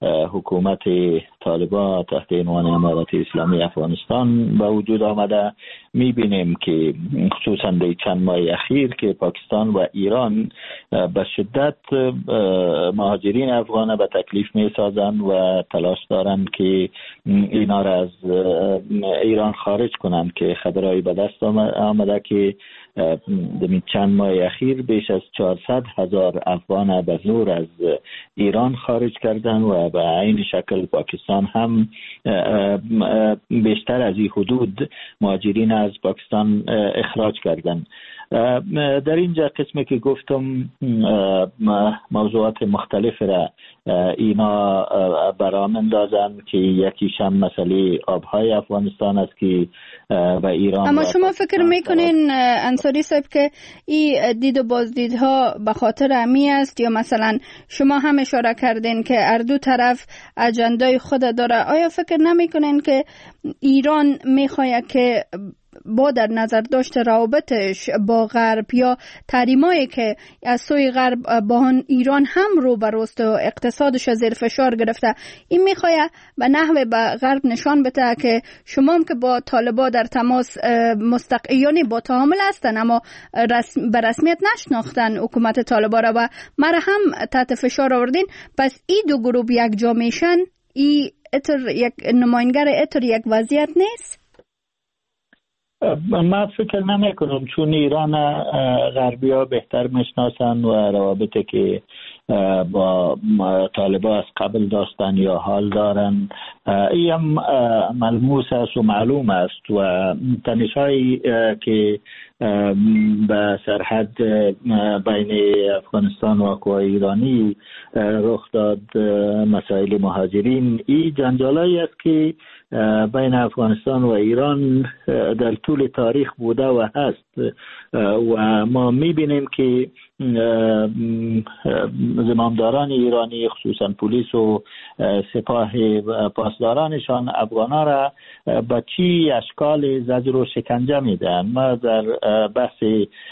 حکومت طالبان تحت عنوان امارت اسلامی افغانستان به وجود آمده. میبینیم که خصوصا در چند ماه اخیر که پاکستان و ایران به شدت مهاجرین افغان به تکلیف میسازند و تلاش دارند که اینا را از ایران خارج کنند، که خبرهای به دست آمده که در چند ماه اخیر بیش از چهارصد هزار افغان به زور از ایران خارج کردند و به عین شکل پاکستان هم بیشتر از این حدود مهاجرین از پاکستان اخراج کردند. در اینجا قسمی که گفتم موضوعات مختلف را اینا برام اندازن که یکیش هم مسئله آبهای افغانستان است که و ایران. اما شما فکر میکنین انصاری صاحب که این دید و بازدیدها به خاطر امی است، یا مثلا شما هم اشاره کردین که هر دو طرف اجندای خود داره؟ آیا فکر نمیکنین که ایران میخواهد که با در نظر داشت روابطش با غرب یا تحریمایی که از سوی غرب با ایران هم رو برست و اقتصادش زیر فشار گرفته، این میخواه به نحوه به غرب نشان بده که شما هم که با طالبا در تماس مستقیانی با تعامل هستن اما رسم به رسمیت نشناختن حکومت طالبا را و مرا هم تحت فشار آوردین، پس این دو گروه یک جا میشن؟ این اتر یک نماینگر اتر یک وضعیت نیست؟ من فکر نمی کنم، چون ایران غربی ها بهتر میشناسن و روابطی که با طالبان از قبل داشتن یا حال دارن این هم ملموس است و معلوم است. و تنش هایی که به سرحد بین افغانستان و قوای ایرانی رخ داد، مسائل مهاجرین، این جنجالایی است که بین افغانستان و ایران در طول تاریخ بوده و هست و ما میبینیم که زمامداران ایرانی خصوصا پلیس و سپاه پاسدارانشان افغانا را به چی اشکال زجر و شکنجه میدن. ما در بحث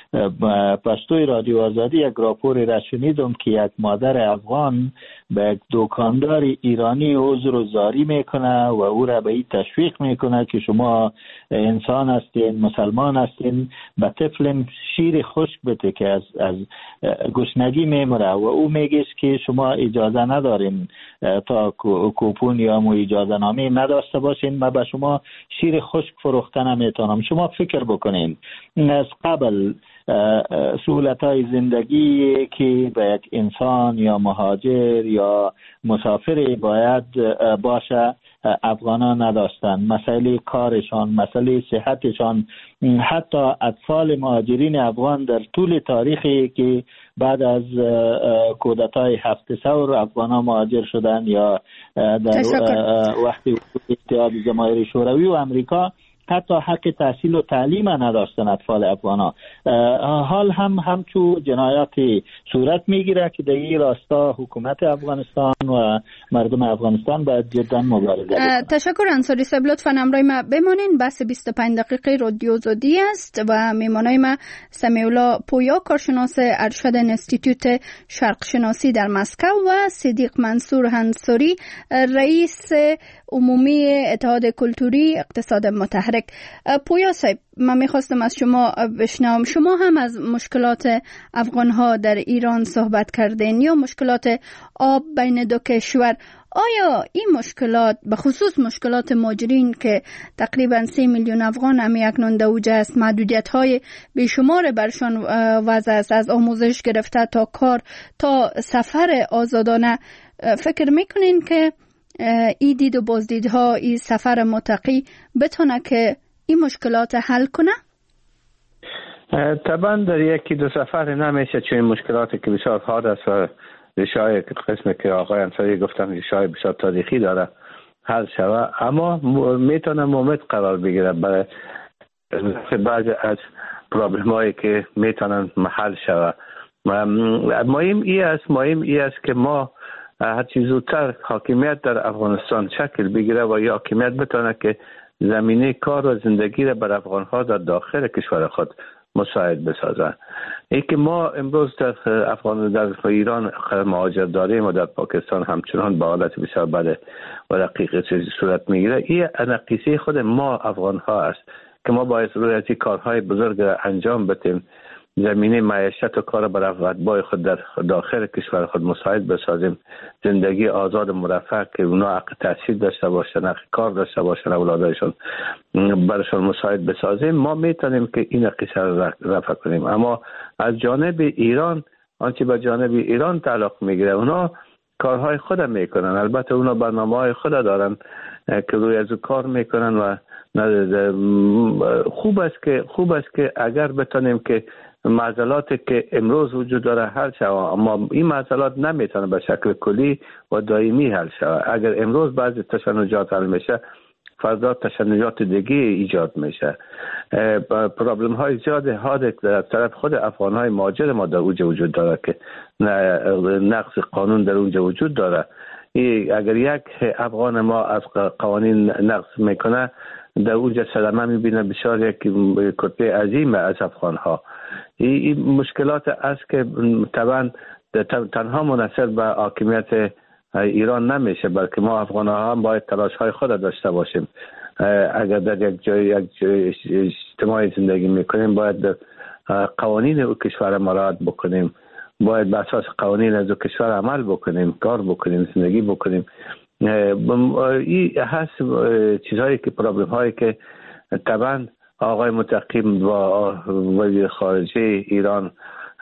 پشتوی رادیو آزادی یک راپور را شنیدم که یک مادر افغان به یک دکاندار ایرانی عذر و زاری میکنه و او را به این تشویق میکنه که شما انسان هستین، مسلمان هستین، به طفل شیر خشک بده که از از گشنگی میمره و او میگه که شما اجازه ندارین تا کوپون یا مو اجازه نامه نداشته باشین، ما به شما شیر خشک فروختن نمیتونم. شما فکر بکنین از قبل سهولت‌های زندگی که به یک انسان یا مهاجر یا مسافر باید باشه افغانان نداشتن. مسئله کارشان، مسئله صحتشان، حتی اطفال مهاجرین افغان در طول تاریخی که بعد از کودتای هفت ثور افغانان مهاجر شدن یا در وقتی اتحاد جماهیر شوروی و امریکا حتی حق تحصیل و تعلیم نداشتن اطفال افغانا. حال هم همچو جنایات صورت میگیره که در این راستا حکومت افغانستان و مردم افغانستان باید جدا مبارزه کنند. تشکر انصاری صاحب، لطفاً همراه ما بمانین. بحث بیست و پنج دقیقه رادیو آزادی است و میمانای ما سمیع الله پویا، کارشناس ارشد انستیتوت شرق شناسی در مسکو و صدیق منصور انصاری، رئیس عمومی اتحاد کلتوری اقتصاد متحرک. پویا صاحب، من میخواستم از شما بشنوم، شما هم از مشکلات افغانها در ایران صحبت کردین یا مشکلات آب بین دو کشور. آیا این مشکلات به خصوص مشکلات مهاجرین که تقریبا سه میلیون افغان هم اکنون در اوج است، محدودیت های بیشمار برشان وضع است، از آموزش گرفته تا کار تا سفر آزادانه، فکر میکنین که ای دید و بازدیدها، ای سفر متقی بتونه که این مشکلات حل کنه؟ طبعا در یکی دو سفر نمیشه، چون مشکلاتی که بسیار حاد است و ریشه‌های قسمی که آقای انصاری گفتن ریشه‌های بسیار تاریخی داره حل شود، اما میتونه مومد قرار بگیره برای بعضی از پرابلم هایی که میتونن محل شود. مهم ای است مهم ای است که ما هر چیز زودتر حاکمیت در افغانستان شکل بگیره و یا حاکمیت بتونه که زمینه کار و زندگی را بر افغانها در داخل کشور خود مساعد بسازن. این که ما امروز در افغان در ایران مهاجر داریم و در پاکستان همچنان به حالت بسیار بد و دقیق صورت میگیره، این نقیصه خود ما افغان ها است که ما باید روی از کارهای بزرگ انجام بدیم، زمینه معیشت و کار برای اتباع خود در داخل کشور خود مساعد بسازیم، زندگی آزاد و مرفه که اونا حق تحصیل داشته باشن، حق کار داشته باشن، اولادایشون برشون مساعد بسازیم. ما میتونیم که این قصه را رفع کنیم. اما از جانب ایران، آنچه به جانب ایران تعلق میگیره، اونا کارهای خود میکنن. البته اونا برنامه‌های خود دارن که روی از کار میکنن و خوب است که خوب است که اگر بتونیم که معضلاتی که امروز وجود داره حل شود، اما این معضلات نمیتونه به شکل کلی و دائمی حل شود. اگر امروز بعضی تشنجات حل میشه، فردا تشنجات دیگه ایجاد میشه. پرابلم های زیاد حاد در طرف خود افغان های مهاجر ما در اونجا وجود داره که نقض قانون در اونجا وجود داره. اگر یک افغان ما از قوانین نقض میکنه، در اونجا صدمه میبینه بسیار یک کتله عظیم از افغان ها. این مشکلات است که طبعا تنها منحصر به حاکمیت ایران نمیشه، بلکه ما افغان ها هم باید تلاش های خود داشته باشیم. اگر در یک جای یک جای اجتماعی زندگی میکنیم، باید قوانین او کشور مراعات بکنیم، باید به اساس قوانین از او کشور عمل بکنیم، کار بکنیم، زندگی بکنیم. این هست چیزهایی که پرابلم هایی که طبعا آقای متقی با وزیر خارجه ایران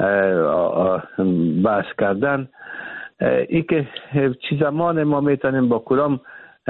بحث کردن. ای که چی زمان ما میتونیم با کدام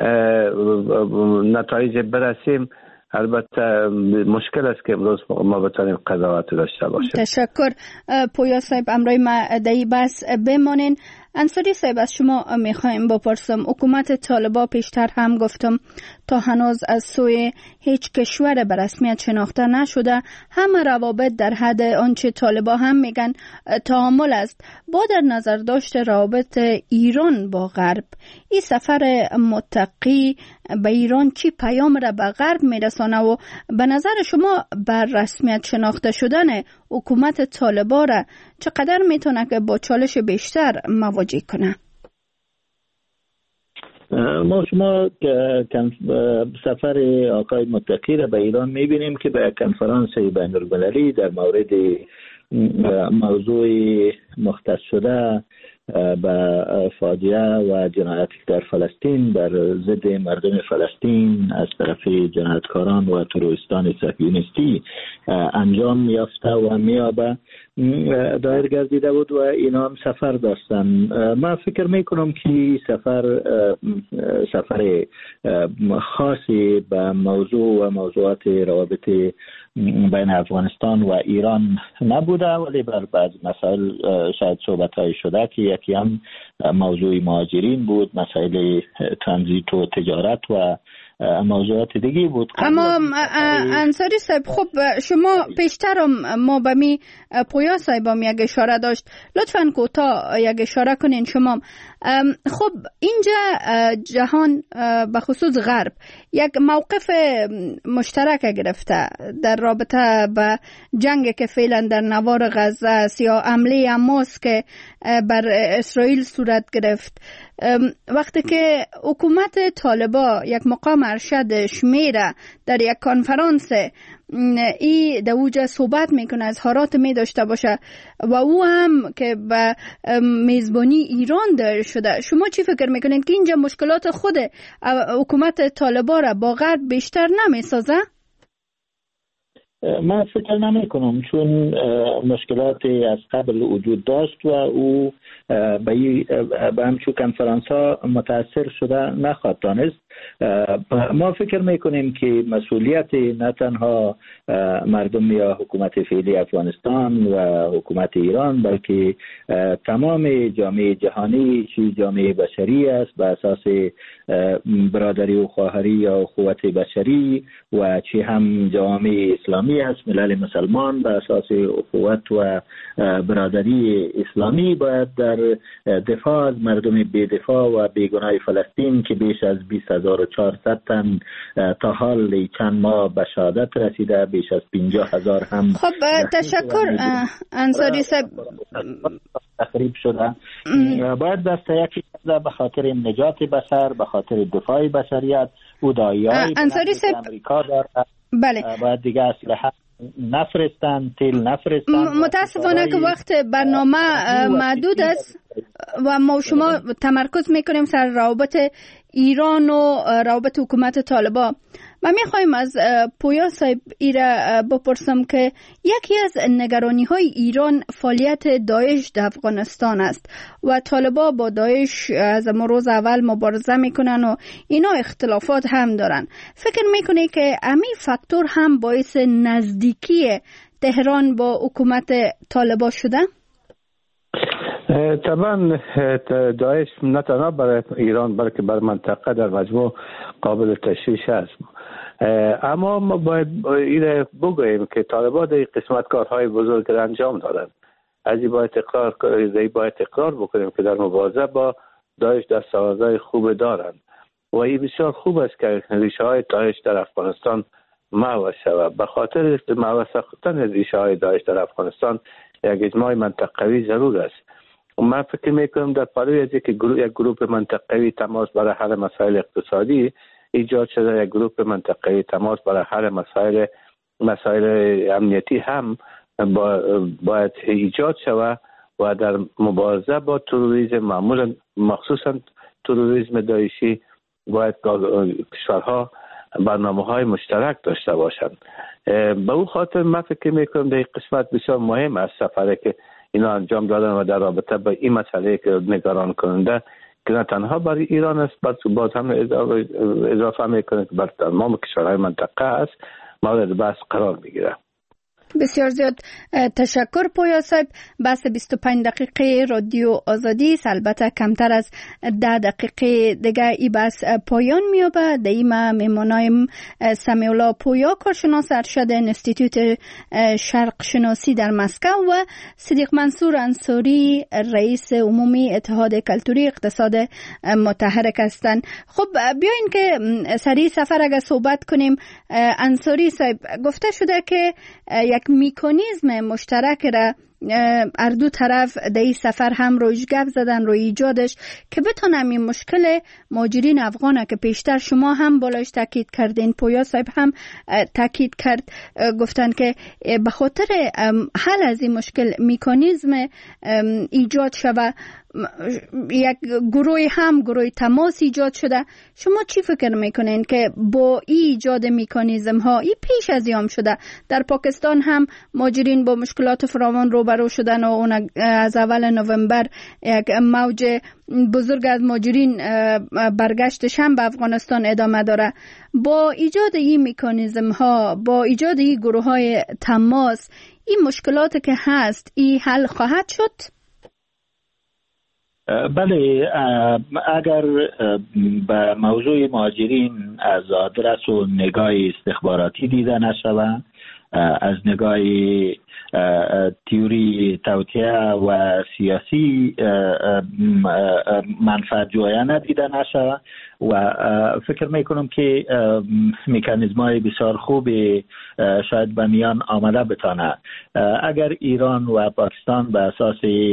نتایج برسیم، البته مشکل است که امروز ما بتونیم قضاوت داشته باشیم. تشکر. پویا صاحب، امروی ما دایی بس بمانین. انصاری صاحب، از شما میخوایم بپرسم، حکومت طالبان پیشتر هم گفتم تا هنوز از سوی هیچ کشور به رسمیت شناخته نشده، همه روابط در حد آنچه طالبان هم میگن تعامل است. با در نظر داشت روابط ایران با غرب، این سفر متقی به ایران چی پیام را به غرب میرسانه و به نظر شما بر رسمیت شناخته شدن حکومت طالبان را چقدر میتونه که با چالش بیشتر مواجه کنه؟ ما شما سفر آقای متقی را به ایران میبینیم که به کنفرانس بین المللی در مورد موضوع مختص شده به فاجعه و جنایت در فلسطین بر ضد مردم فلسطین از طرف جنایتکاران و تروریستان صهیونیستی انجام یافته و میابه دایر گردیده بود و اینا هم سفر داشتن. من فکر میکنم که سفر سفر خاصی به موضوع و موضوعات روابط بین افغانستان و ایران نبوده، ولی بر بعض مسائل شاید صحبت های شده که یکی هم موضوع مهاجرین بود، مسائل ترانزیت و تجارت و موضوعات دیگه بود. اما انصاری صاحب، خب شما پیشترم ما به می پویا صاحب هم یک اشاره داشت، لطفاً کوتاه یک اشاره کنین شما. خب اینجا جهان به خصوص غرب یک موقف مشترک گرفته در رابطه به جنگ که فعلا در نوار غزه است یا حمله حماس که بر اسرائیل صورت گرفت. وقتی که حکومت طالبان یک مقام ارشد شمیره در یک کنفرانس ای در اوجه صحبت میکنه، اظهارات می داشته باشه و او هم که به میزبانی ایران دایر شده، شما چی فکر میکنین که اینجا مشکلات خود حکومت طالبان را با غرب بیشتر نمیسازه؟ من فکر نمی کنم، چون مشکلات از قبل وجود داشت و او به همچون کنفرانس ها متاثر شده نخواهد دانست. ما فکر میکنیم که مسئولیت نه تنها مردم یا حکومت فعلی افغانستان و حکومت ایران، بلکه تمام جامعه جهانی چی جامعه بشری است به اساس برادری و خواهری یا اخوت بشری و چی هم جامعه اسلامی است، ملل مسلمان به اساس اخوت و برادری اسلامی باید در در دفاع از مردم بی‌دفاع و بیگناه فلسطین که بیش از بیست هزار و چهارصد تن تا حال چند ماه به شهادت رسیده، بیش از پنجاه هزار هم خب تشکر انصاری صاحب تخریب شده. باید دست یکی به خاطر نجات بشر، به خاطر دفاع بشریت او دایای انصاری صاحب امریکا داره. بله باید دیگه اسلحه نفرستن، تیل نفرستن. متاسفانه که وقت برنامه محدود است و ما شما تمرکز میکنیم سر روابط ایران و روابط حکومت طالبان. ما میخوایم از پویا صاحب ایره بپرسم که یکی از نگرانی های ایران فعالیت داعش در افغانستان است و طالبان با داعش از روز اول مبارزه میکنن و اینا اختلافات هم دارن. فکر میکنی که همین فاکتور هم باعث نزدیکی تهران با حکومت طالبان شده؟ طبعا داعش نه تنها برای ایران بلکه بر منطقه در مجموع قابل تشویش است. اما ما باید این بگوییم که طالبان در قسمت کارهای بزرگ انجام دادن. از این باید اقرار کنیم، باید اقرار بکنیم که در مبارزه با داعش دستاوردهای خوب دارند و این بسیار خوب است که ریشه های داعش در افغانستان محو شود. به خاطر محو ساختن ریشه های داعش در افغانستان یک اجماع منطقوی ضرور است. و من فکر میکنم در پالوی از یک گروه یک گروه منطقوی تماس برای حل مسائل اقتصادی ایجاد شده، یک گروه منطقوی تماس برای حل مسائل مسائل امنیتی هم باید ایجاد شود و در مبارزه با تروریسم، معمولا مخصوصا تروریسم داعشی، باید کشورها برنامه‌های مشترک داشته باشند. به او خاطر من فکر میکنم در قسمت بسیار مهم است سفری که اینا انجام دادن و در رابطه با این مسئله که نگران کننده که نه تنها برای ایران است بلکه باز هم اضافه میکنه که بر تمام کشورهای منطقه است مورد بحث قرار میگیره. بسیار زیاد تشکر پویا صاحب. بحث بیست و پنج دقیقه رادیو آزادی است. البته کمتر از ده دقیقه دیگه این بحث پایان میابه. در این ما میمونایم سمیع الله پویا، کارشناس ارشد انستیتوت شرق شناسی در مسکو و صدیق منصور انصاری رئیس عمومی اتحاد کلتوری اقتصاد متحرک هستند. خب بیاین که سری سفر اگر صحبت کنیم. انصاری صاحب گفته شده که یک میکانیزم مشترک را هر دو طرف در این سفر هم رویش گپ زدن روی ایجادش که بتونم این مشکل مهاجرین افغانه که پیشتر شما هم بالاش تاکید کردین، پویا صاحب هم تاکید کرد، گفتن که به خاطر حل از این مشکل میکانیزم ایجاد شده، یک گروه هم گروه تماس ایجاد شده. شما چی فکر میکنین که با این ایجاد میکانیزم ها این پیش از ایام شده؟ در پاکستان هم مهاجرین با مشکلات فراوان روبرو شدن و اون از اول نوامبر یک موج بزرگ از مهاجرین برگشتش هم به افغانستان ادامه داره. با ایجاد این میکانیزم ها، با ایجاد این گروه های تماس، این مشکلات که هست این حل خواهد شد؟ بله، اگر به موضوع مهاجرین از آدرس و نگاه استخباراتی دیده نشود، از نگاه تئوری توطئه و سیاسی منفعت جویانه دیده نشود و فکر میکنم که مکانیزم‌های بسیار خوبی شاید به میان آمده بتانه. اگر ایران و پاکستان به اساس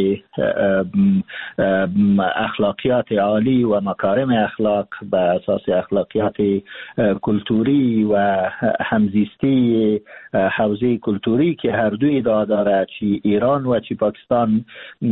اخلاقیات عالی و مکارم اخلاق، به اساس اخلاقیات کلتوری و همزیستی حوزه کلتوری که هر دوی داره، چی ایران و چی پاکستان،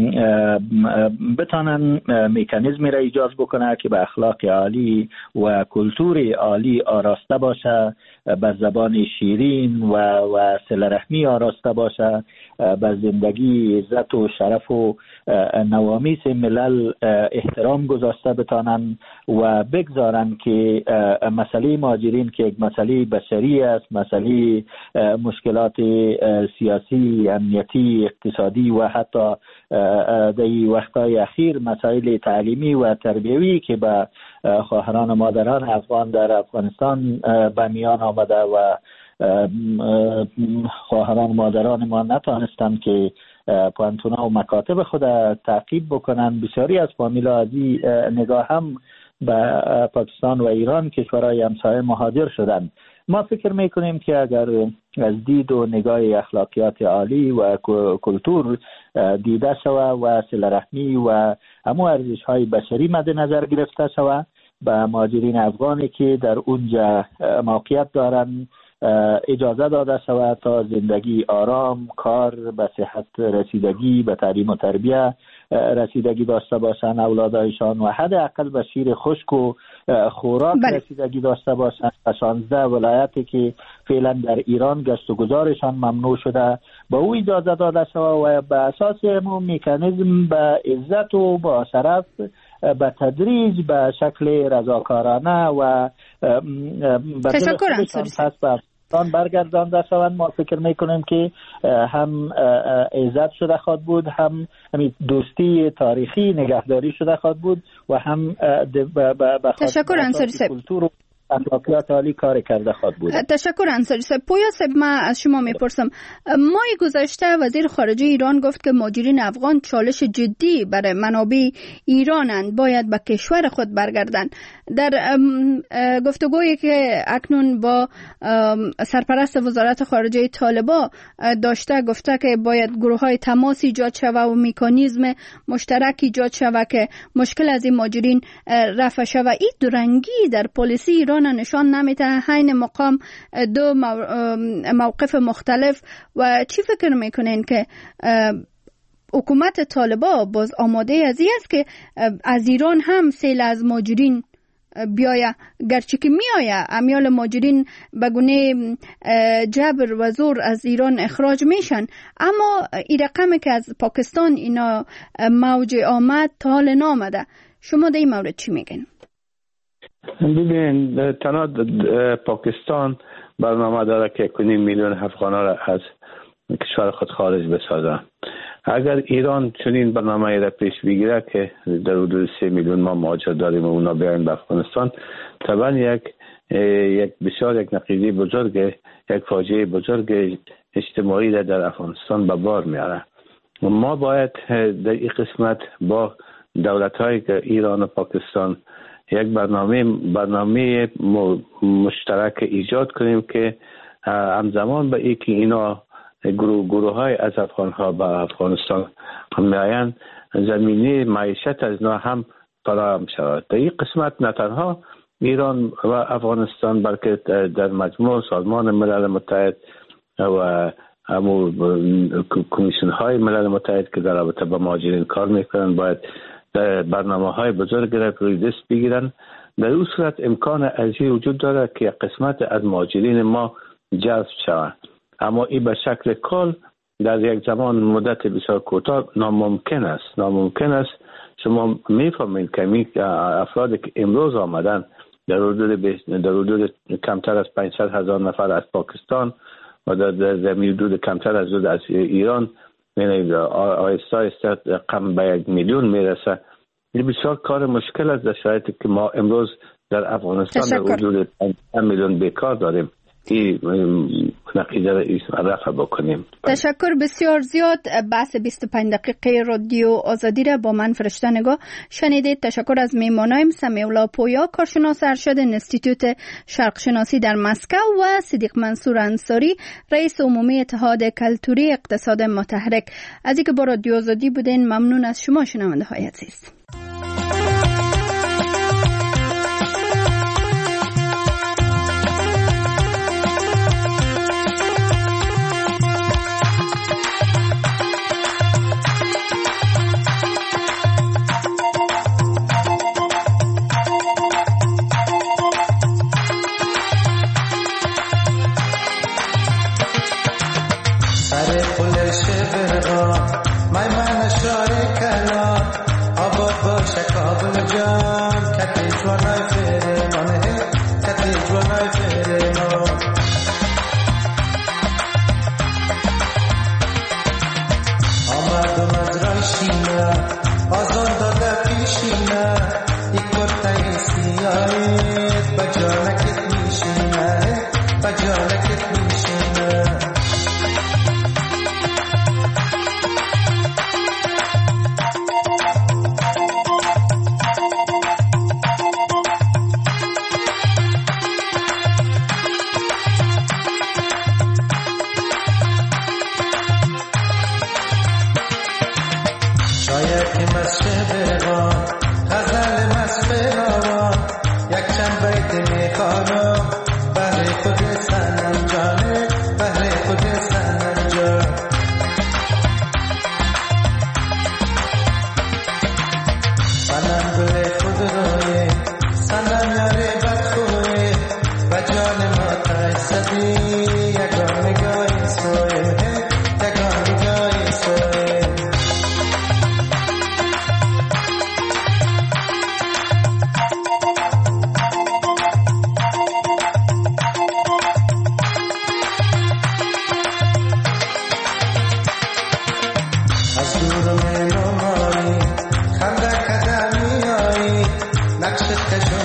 بتانن مکانیزمی را ایجاد بکنه که به اخلاق عالی و کلتور عالی آراسته باشه، به زبان شیرین و و صله رحمی آراسته باشه، به زندگی، عزت و شرف و نوامیس ملل احترام گذاشته بتانن و بگذارن که مسئله مهاجرین که یک مسئله بشری است، مسئله مشکلات سیاسی، امنیتی، اقتصادی و حتی در وقتهای اخیر مسائل تعلیمی و تربیوی که به خواهران و مادران افغان در افغانستان به میان آمده و خواهران و مادران ما نتانستند که پوانتونا و مکاتب خود تعقیب بکنن. بسیاری از فامیلا از این نگاه هم به پاکستان و ایران کشورهای همسایه مهاجر شدن. ما فکر میکنیم که اگر از دید و نگاه اخلاقیات عالی و کلتور دیده شود و صله رحمی و همو ارزش های بشری مد نظر گرفته شود، به مهاجرین افغانی که در اونجا موقعیت دارن اجازه داده شود تا زندگی آرام، کار، به صحت رسیدگی، به تعلیم و تربیه رسیدگی داشته باشند اولادایشان و حداقل به شیر خشک و خوراک بله. رسیدگی داشته باشند. شانزده ولایتی که فعلا در ایران گشت و گذارشان ممنوع شده به او اجازه داده شود و به اساس همون مکانیزم به عزت و با شرف به تدریج به شکل رضاکارانه و تشکر انصاری برگردانده شوند. ما فکر میکنیم که هم عزت شده خواهد بود، هم دوستی تاریخی نگهداری شده خواهد بود و هم تشکر انصاری صاحب اخلاقیات عالی کار کرده خواهد بود. تشکر انصاری صاحب. پویا صاحب من از شما میپرسم، ماه گذشته وزیر خارجه ایران گفت که مهاجرین افغان چالش جدی برای منابع ایرانند، باید به کشور خود برگردند. در گفتگویی که اکنون با سرپرست وزارت خارجه طالبان داشته گفته که باید گروه های تماس ایجاد شود و مکانیزم مشترک ایجاد شود که مشکل از این مهاجرین رفع شود. این دورنگی در پالیسی ایران نشان نمیده، حین مقام دو موقف مختلف. و چی فکر میکنین که حکومت طالبان باز آماده از این است که از ایران هم سیل از مهاجرین بیاید، گرچه که میآید امیال مهاجرین به گونه جبر و زور از ایران اخراج میشن، اما این رقمی که از پاکستان اینا موج آمد تا حال نامده. شما در این مورد چی میگین؟ ببین، تنها پاکستان برنامه داره که کنیم میلیون افغان را از کشور خود خارج بسازن. اگر ایران چنین برنامه را پیش بگیره که در حدود سه میلیون ما مهاجر داریم و اونا بیاین به افغانستان، طبعا یک یک بسیار یک نقیضه بزرگ، یک فاجعه بزرگ اجتماعی را در افغانستان به بار میاره. ما باید در این قسمت با دولت‌های که ایران و پاکستان یک برنامه برنامه مشترک ایجاد کنیم که همزمان به ای که اینا گروه گروه های از افغان ها به افغانستان میآیند زمینه معیشت از اینا هم فراهم شود. در این قسمت نه تنها ایران و افغانستان بلکه در مجموع سازمان ملل متحد و همو کمیسیون های ملل متحد که در رابطه با مهاجرین کار میکنن باید برنامه های بزرگ را روی دست بگیرن. در اون صورت امکان ازی وجود داره که قسمت از مهاجرین ما جذب شود، اما این به شکل کل در یک زمان مدت بسیار کوتاه ناممکن است. ناممکن است. شما میفهمید که افرادی که امروز آمدن در حدود در حدود کمتر از پانصد هزار نفر از پاکستان و در در حدود کمتر از حدود از ایران، یعنی آیسته آیسته رقم به یک میلیون میرسه. این بسیار کار مشکل است در شرایطی که ما امروز در افغانستان در حدود پنج میلیون بیکار داریم. این نقیضه را رفع بکنیم. تشکر بسیار زیاد. بحث بیست و پنج دقیقه رادیو آزادی را با من فرشته نگاه شنیدید. تشکر از میمانایم سمیولا پویا، کارشناس ارشد انستیتوت شرق شناسی در مسکو و صدیق منصور انصاری، رئیس عمومی اتحاد کلتوری اقتصاد متحرک. از اینکه با رادیو آزادی بودین ممنون از شما شنونده های عزیز. کهکشان